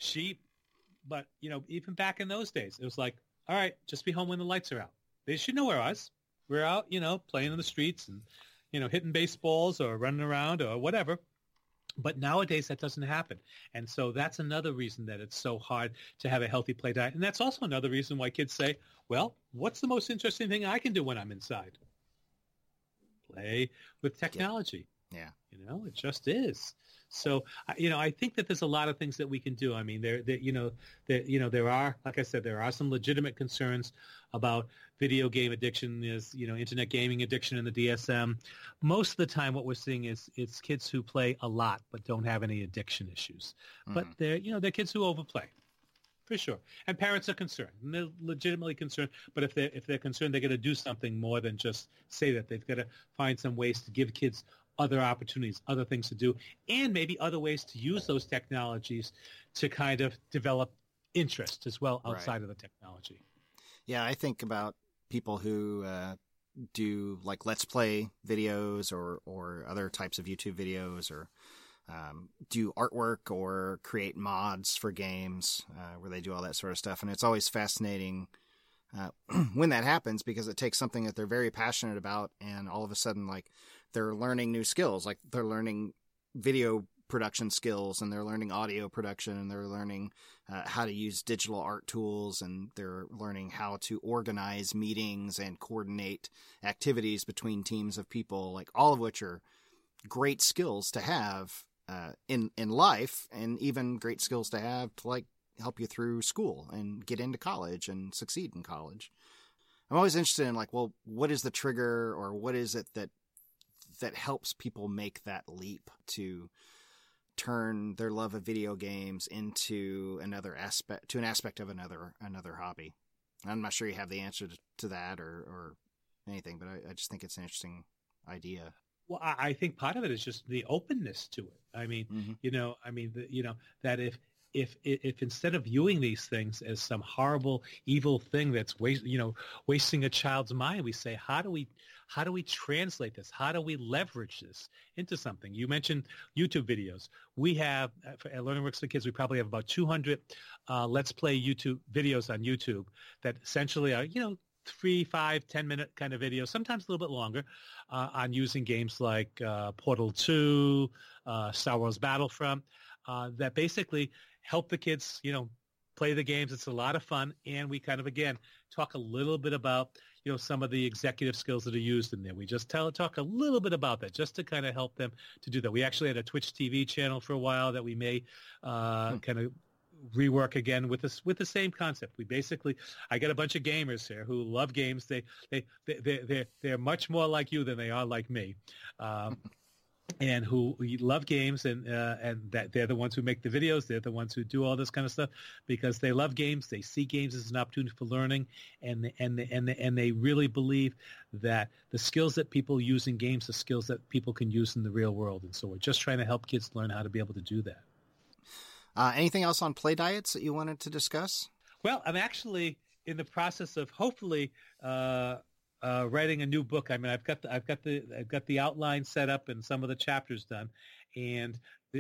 But, even back in those days, it was like, all right, just be home when the lights are out. They should know where I was. We're out, playing in the streets and, hitting baseballs or running around or whatever. But nowadays that doesn't happen. And so that's another reason that it's so hard to have a healthy play diet. And that's also another reason why kids say, well, what's the most interesting thing I can do when I'm inside? Play with technology. Yeah. It just is. So, I think that there's a lot of things that we can do. I mean, there are, like I said, there are some legitimate concerns about video game addiction, internet gaming addiction in the DSM. Most of the time what we're seeing is it's kids who play a lot but don't have any addiction issues. Mm-hmm. But they're kids who overplay. For sure. And parents are concerned. And they're legitimately concerned. But if they're concerned, they're going to do something more than just say that. They've got to find some ways to give kids other opportunities, other things to do, and maybe other ways to use those technologies to kind of develop interest as well outside of the technology. Yeah, I think about people who do like Let's Play videos or other types of YouTube videos, or do artwork or create mods for games where they do all that sort of stuff. And it's always fascinating when that happens, because it takes something that they're very passionate about and all of a sudden like they're learning new skills, like they're learning video production skills and they're learning audio production and they're learning how to use digital art tools and they're learning how to organize meetings and coordinate activities between teams of people, like all of which are great skills to have in life, and even great skills to have to like help you through school and get into college and succeed in college. I'm always interested in like, well, what is the trigger, or what is it that helps people make that leap to turn their love of video games into an aspect of another hobby? I'm not sure you have the answer to that or anything, but I just think it's an interesting idea. Well, I think part of it is just the openness to it. I mean, mm-hmm. That if instead of viewing these things as some horrible, evil thing that's wasting a child's mind, we say, how do we translate this? How do we leverage this into something? You mentioned YouTube videos. We have at Learning Works for Kids, we probably have about 200 Let's Play YouTube videos on YouTube that essentially are 3, 5, 10-minute kind of videos, sometimes a little bit longer, on using games like Portal 2, Star Wars Battlefront, that basically help the kids, play the games. It's a lot of fun. And we kind of, again, talk a little bit about, some of the executive skills that are used in there. We just talk a little bit about that just to kind of help them to do that. We actually had a Twitch TV channel for a while that we may kind of rework again with the same concept. We basically, I got a bunch of gamers here who love games. They're much more like you than they are like me. And who love games, and that they're the ones who make the videos. They're the ones who do all this kind of stuff because they love games. They see games as an opportunity for learning, and they really believe that the skills that people use in games are skills that people can use in the real world. And so we're just trying to help kids learn how to be able to do that. Anything else on play diets that you wanted to discuss? Well, I'm actually in the process of hopefully writing a new book. I mean, I've got the outline set up and some of the chapters done, and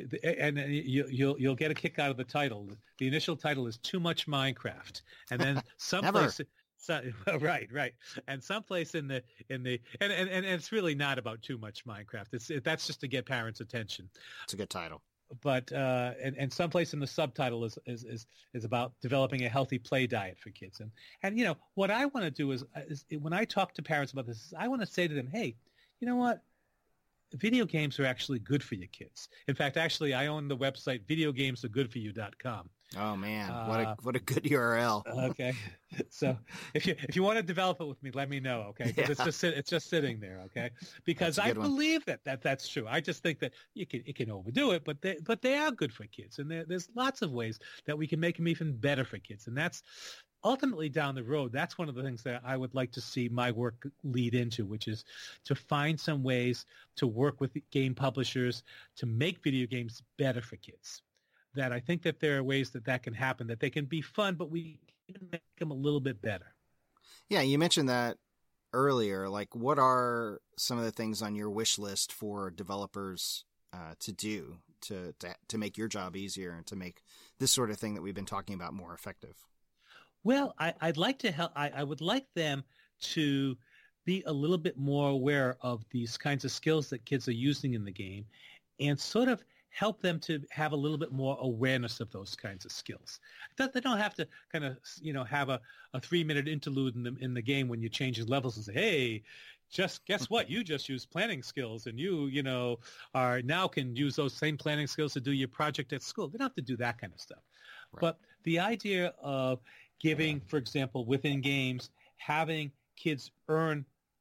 you'll get a kick out of the title. The initial title is Too Much Minecraft, and then someplace. Right, and someplace in the and it's really not about too much Minecraft. That's just to get parents' attention. It's a good title. But and someplace in the subtitle is about developing a healthy play diet for kids. And what I want to do is when I talk to parents about this, I want to say to them, hey, you know what? Video games are actually good for your kids. In fact, actually, I own the website videogamesargoodforyou.com. Oh man, what a good URL. Okay, so if you want to develop it with me, let me know. Okay, because it's just sitting there. Okay, because I believe that's true. I just think that it can overdo it, but they are good for kids, and there's lots of ways that we can make them even better for kids, and that's ultimately down the road. That's one of the things that I would like to see my work lead into, which is to find some ways to work with game publishers to make video games better for kids. That I think that there are ways that can happen, that they can be fun, but we can make them a little bit better. Yeah, you mentioned that earlier. Like, what are some of the things on your wish list for developers to do to make your job easier and to make this sort of thing that we've been talking about more effective? Well, I'd like to help. I would like them to be a little bit more aware of these kinds of skills that kids are using in the game, and sort of help them to have a little bit more awareness of those kinds of skills. They don't have to kind of, have a 3-minute interlude in the game when you change levels and say, hey, just guess what? You just used planning skills, and you are now can use those same planning skills to do your project at school. They don't have to do that kind of stuff. Right. But the idea of giving, for example, within games, having kids earn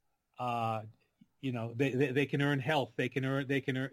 they can earn health. They can earn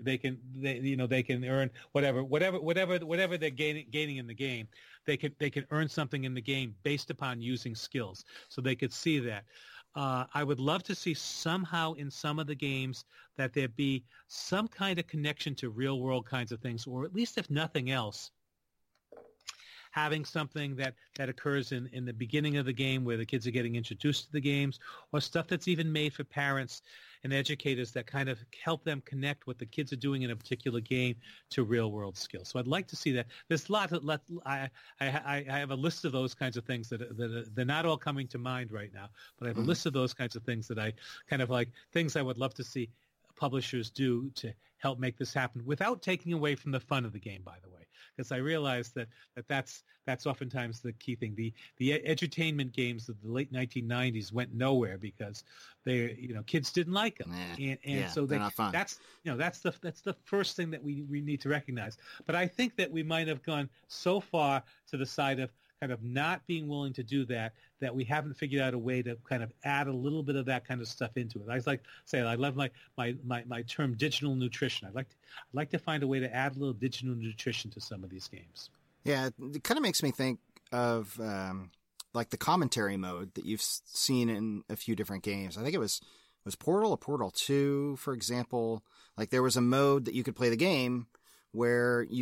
whatever they're gaining in the game. They can earn something in the game based upon using skills. So they could see that. I would love to see somehow in some of the games that there be some kind of connection to real world kinds of things, or at least if nothing else, having something that occurs in the beginning of the game where the kids are getting introduced to the games, or stuff that's even made for parents and educators that kind of help them connect what the kids are doing in a particular game to real world skills. So I'd like to see that. There's a lot. I have a list of those kinds of things that they're not all coming to mind right now, but I have a list of those kinds of things that I kind of like, things I would love to see publishers do to help make this happen without taking away from the fun of the game, by the way. Because I realize that's oftentimes the key thing. The edutainment games of the late 1990s went nowhere because kids didn't like them, so they're not fun. That's the first thing that we need to recognize. But I think that we might have gone so far to the side of kind of not being willing to do that we haven't figured out a way to kind of add a little bit of that kind of stuff into it. I like to say I love my term digital nutrition. I'd like to find a way to add a little digital nutrition to some of these games. Yeah, it kind of makes me think of like the commentary mode that you've seen in a few different games. I think it was Portal or Portal 2, for example. Like there was a mode that you could play the game where you could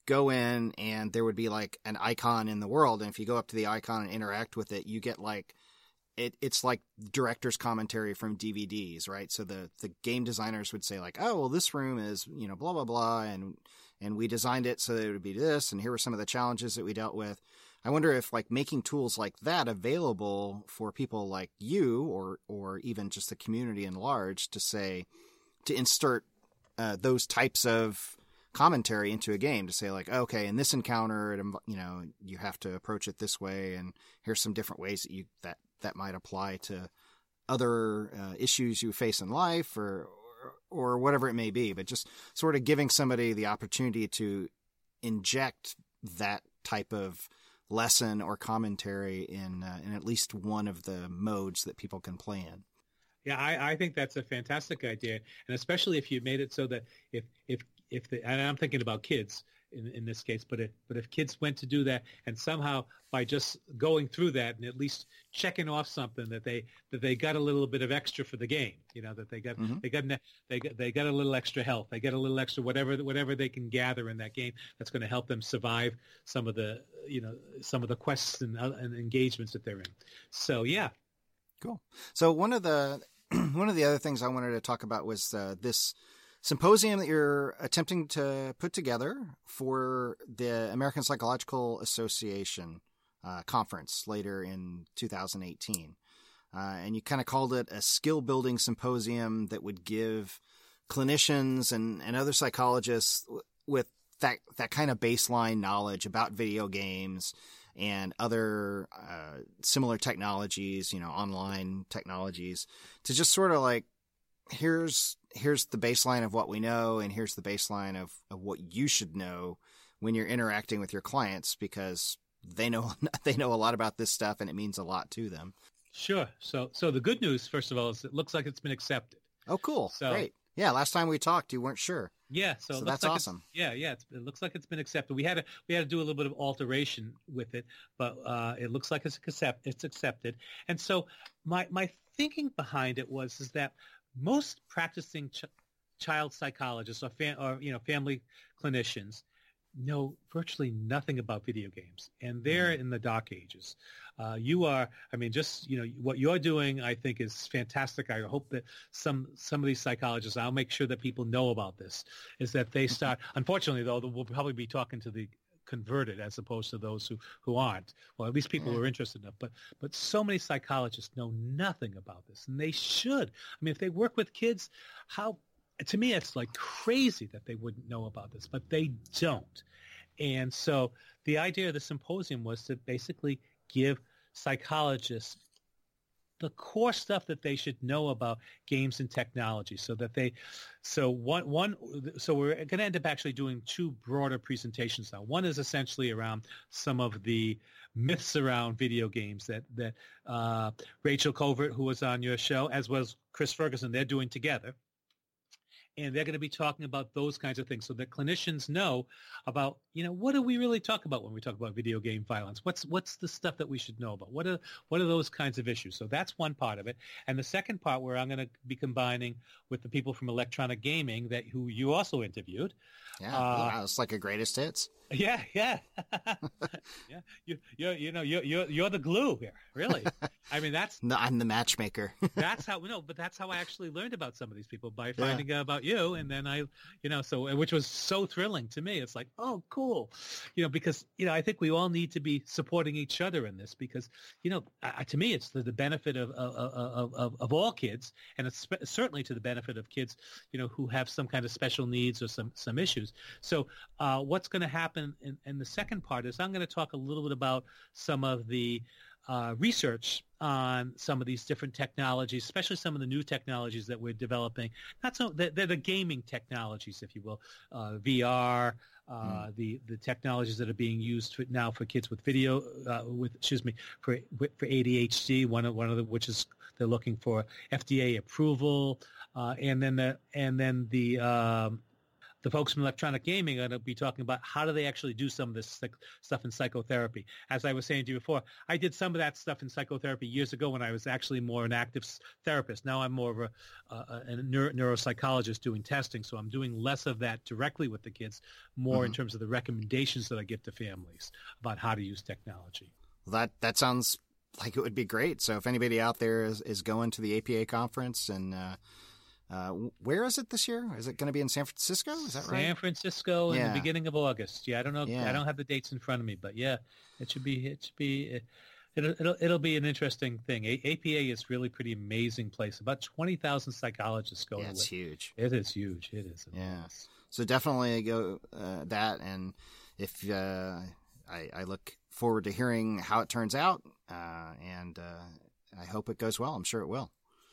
go in and there would be like an icon in the world. And if you go up to the icon and interact with it, you get like, it's like director's commentary from DVDs, right? So the game designers would say like, oh, well, this room is, blah, blah, blah. And we designed it so that it would be this. And here were some of the challenges that we dealt with. I wonder if like making tools like that available for people like you or even just the community in large to insert those types of commentary into a game to say like, okay, in this encounter, you have to approach it this way. And here's some different ways that might apply to other issues you face in life or whatever it may be, but just sort of giving somebody the opportunity to inject that type of lesson or commentary in at least one of the modes that people can play in. Yeah, I think that's a fantastic idea, and especially if you made it so that and I'm thinking about kids in this case, but if kids went to do that and somehow by just going through that and at least checking off something that they got a little bit of extra for the game, that they got they got a little extra health, they get a little extra whatever they can gather in that game that's going to help them survive some of the quests and engagements that they're in. So yeah, cool. So one of the other things I wanted to talk about was this symposium that you're attempting to put together for the American Psychological Association conference later in 2018. And you kind of called it a skill building symposium that would give clinicians and other psychologists with that kind of baseline knowledge about video games and other similar technologies, online technologies, to just sort of like, here's the baseline of what we know, and here's the baseline of what you should know when you're interacting with your clients, because they know a lot about this stuff and it means a lot to them. Sure. So the good news, first of all, is it looks like it's been accepted. Oh, cool. Great. Yeah. Last time we talked, you weren't sure. Yeah. So that's like awesome. It looks like it's been accepted. We had to do a little bit of alteration with it, but it looks like it's accepted. And so my thinking behind it is that most practicing child psychologists or family clinicians know virtually nothing about video games, and they're in the dark ages. What you're doing, I think, is fantastic. I hope that some of these psychologists, I'll make sure that people know about this, is that they start. Unfortunately, though, we'll probably be talking to the converted as opposed to those who aren't, or at least people who are interested enough. But so many psychologists know nothing about this, and they should. I mean, if they work with kids, to me, it's like crazy that they wouldn't know about this, but they don't. And so the idea of the symposium was to basically give psychologists the core stuff that they should know about games and technology, so we're going to end up actually doing two broader presentations now. One is essentially around some of the myths around video games that Rachel Covert, who was on your show, as well as Chris Ferguson, they're doing together. And they're going to be talking about those kinds of things so that clinicians know about, what do we really talk about when we talk about video game violence? What's the stuff that we should know about? What are those kinds of issues? So that's one part of it. And the second part, where I'm going to be combining with the people from Electronic Gaming who you also interviewed. Yeah, it's like a greatest hits. Yeah. Yeah. You're the glue here, really. I mean, I'm the matchmaker. That's how I actually learned about some of these people, by finding out about you. And then which was so thrilling to me. It's like, oh, cool. Because, I think we all need to be supporting each other in this, because, to me, it's the benefit of all kids. And it's certainly to the benefit of kids, who have some kind of special needs or some issues. So what's going to happen in the second part is I'm going to talk a little bit about some of the research on some of these different technologies, especially some of the new technologies that we're developing. They're the gaming technologies, if you will, VR, the technologies that are being used now for kids with for ADHD. One of the which is they're looking for FDA approval, and then the the folks from Electronic Gaming are going to be talking about how do they actually do some of this stuff in psychotherapy. As I was saying to you before, I did some of that stuff in psychotherapy years ago when I was actually more an active therapist. Now I'm more of a neuropsychologist doing testing, so I'm doing less of that directly with the kids, more in terms of the recommendations that I give to families about how to use technology. Well, that sounds like it would be great. So if anybody out there is going to the APA conference, and where is it this year? Is it going to be in San Francisco? Is that right? San Francisco in the beginning of August. Yeah, I don't know. Yeah. I don't have the dates in front of me, but yeah, it'll be an interesting thing. APA is really pretty amazing place. About 20,000 psychologists go. Yeah, it's huge. It is huge. It is. Yeah. So definitely go that, and if I look forward to hearing how it turns out, and I hope it goes well. I'm sure it will.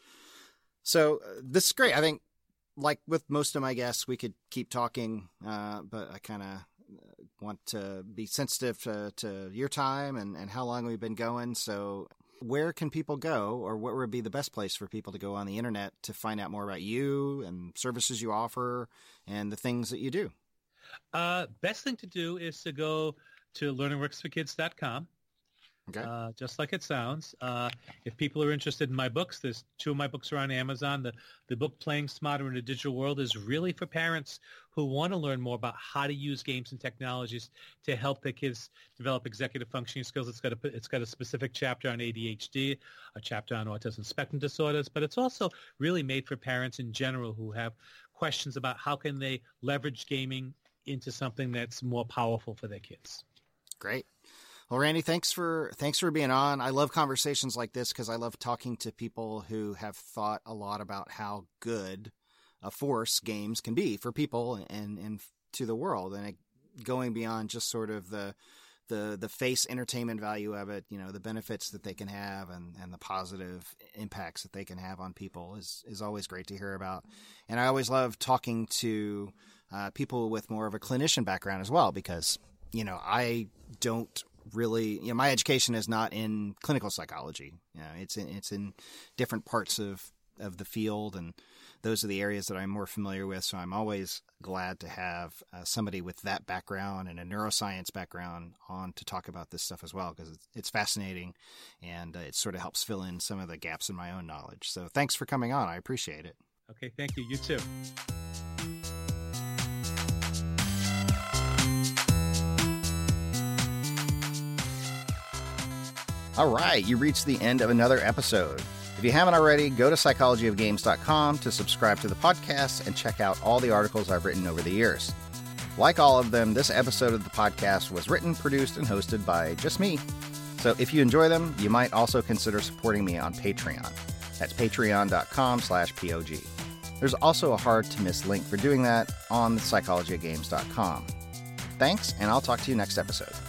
So this is great. I think, like with most of my guests, we could keep talking, but I kind of want to be sensitive to your time and how long we've been going. So where can people go, or what would be the best place for people to go on the internet to find out more about you and services you offer and the things that you do? Best thing to do is to go to learningworksforkids.com. Okay. Just like it sounds. If people are interested in my books, there's 2 of my books are on Amazon. The book Playing Smarter in a Digital World is really for parents who want to learn more about how to use games and technologies to help their kids develop executive functioning skills. It's got a specific chapter on ADHD, a chapter on autism spectrum disorders, but it's also really made for parents in general who have questions about how can they leverage gaming into something that's more powerful for their kids. Great. Well, Randy, thanks for being on. I love conversations like this because I love talking to people who have thought a lot about how good a force games can be for people and to the world, and going beyond just sort of the face entertainment value of it, the benefits that they can have and the positive impacts that they can have on people is always great to hear about. And I always love talking to people with more of a clinician background as well, because, I don't really, my education is not in clinical psychology. It's in different parts of the field, and those are the areas that I'm more familiar with. So I'm always glad to have somebody with that background and a neuroscience background on to talk about this stuff as well, because it's fascinating, and it sort of helps fill in some of the gaps in my own knowledge. So thanks for coming on. I appreciate it. Okay, thank you. You too. All right, you reached the end of another episode. If you haven't already, go to psychologyofgames.com to subscribe to the podcast and check out all the articles I've written over the years. Like all of them, this episode of the podcast was written, produced, and hosted by just me. So if you enjoy them, you might also consider supporting me on Patreon. That's patreon.com/POG. There's also a hard-to-miss link for doing that on psychologyofgames.com. Thanks, and I'll talk to you next episode.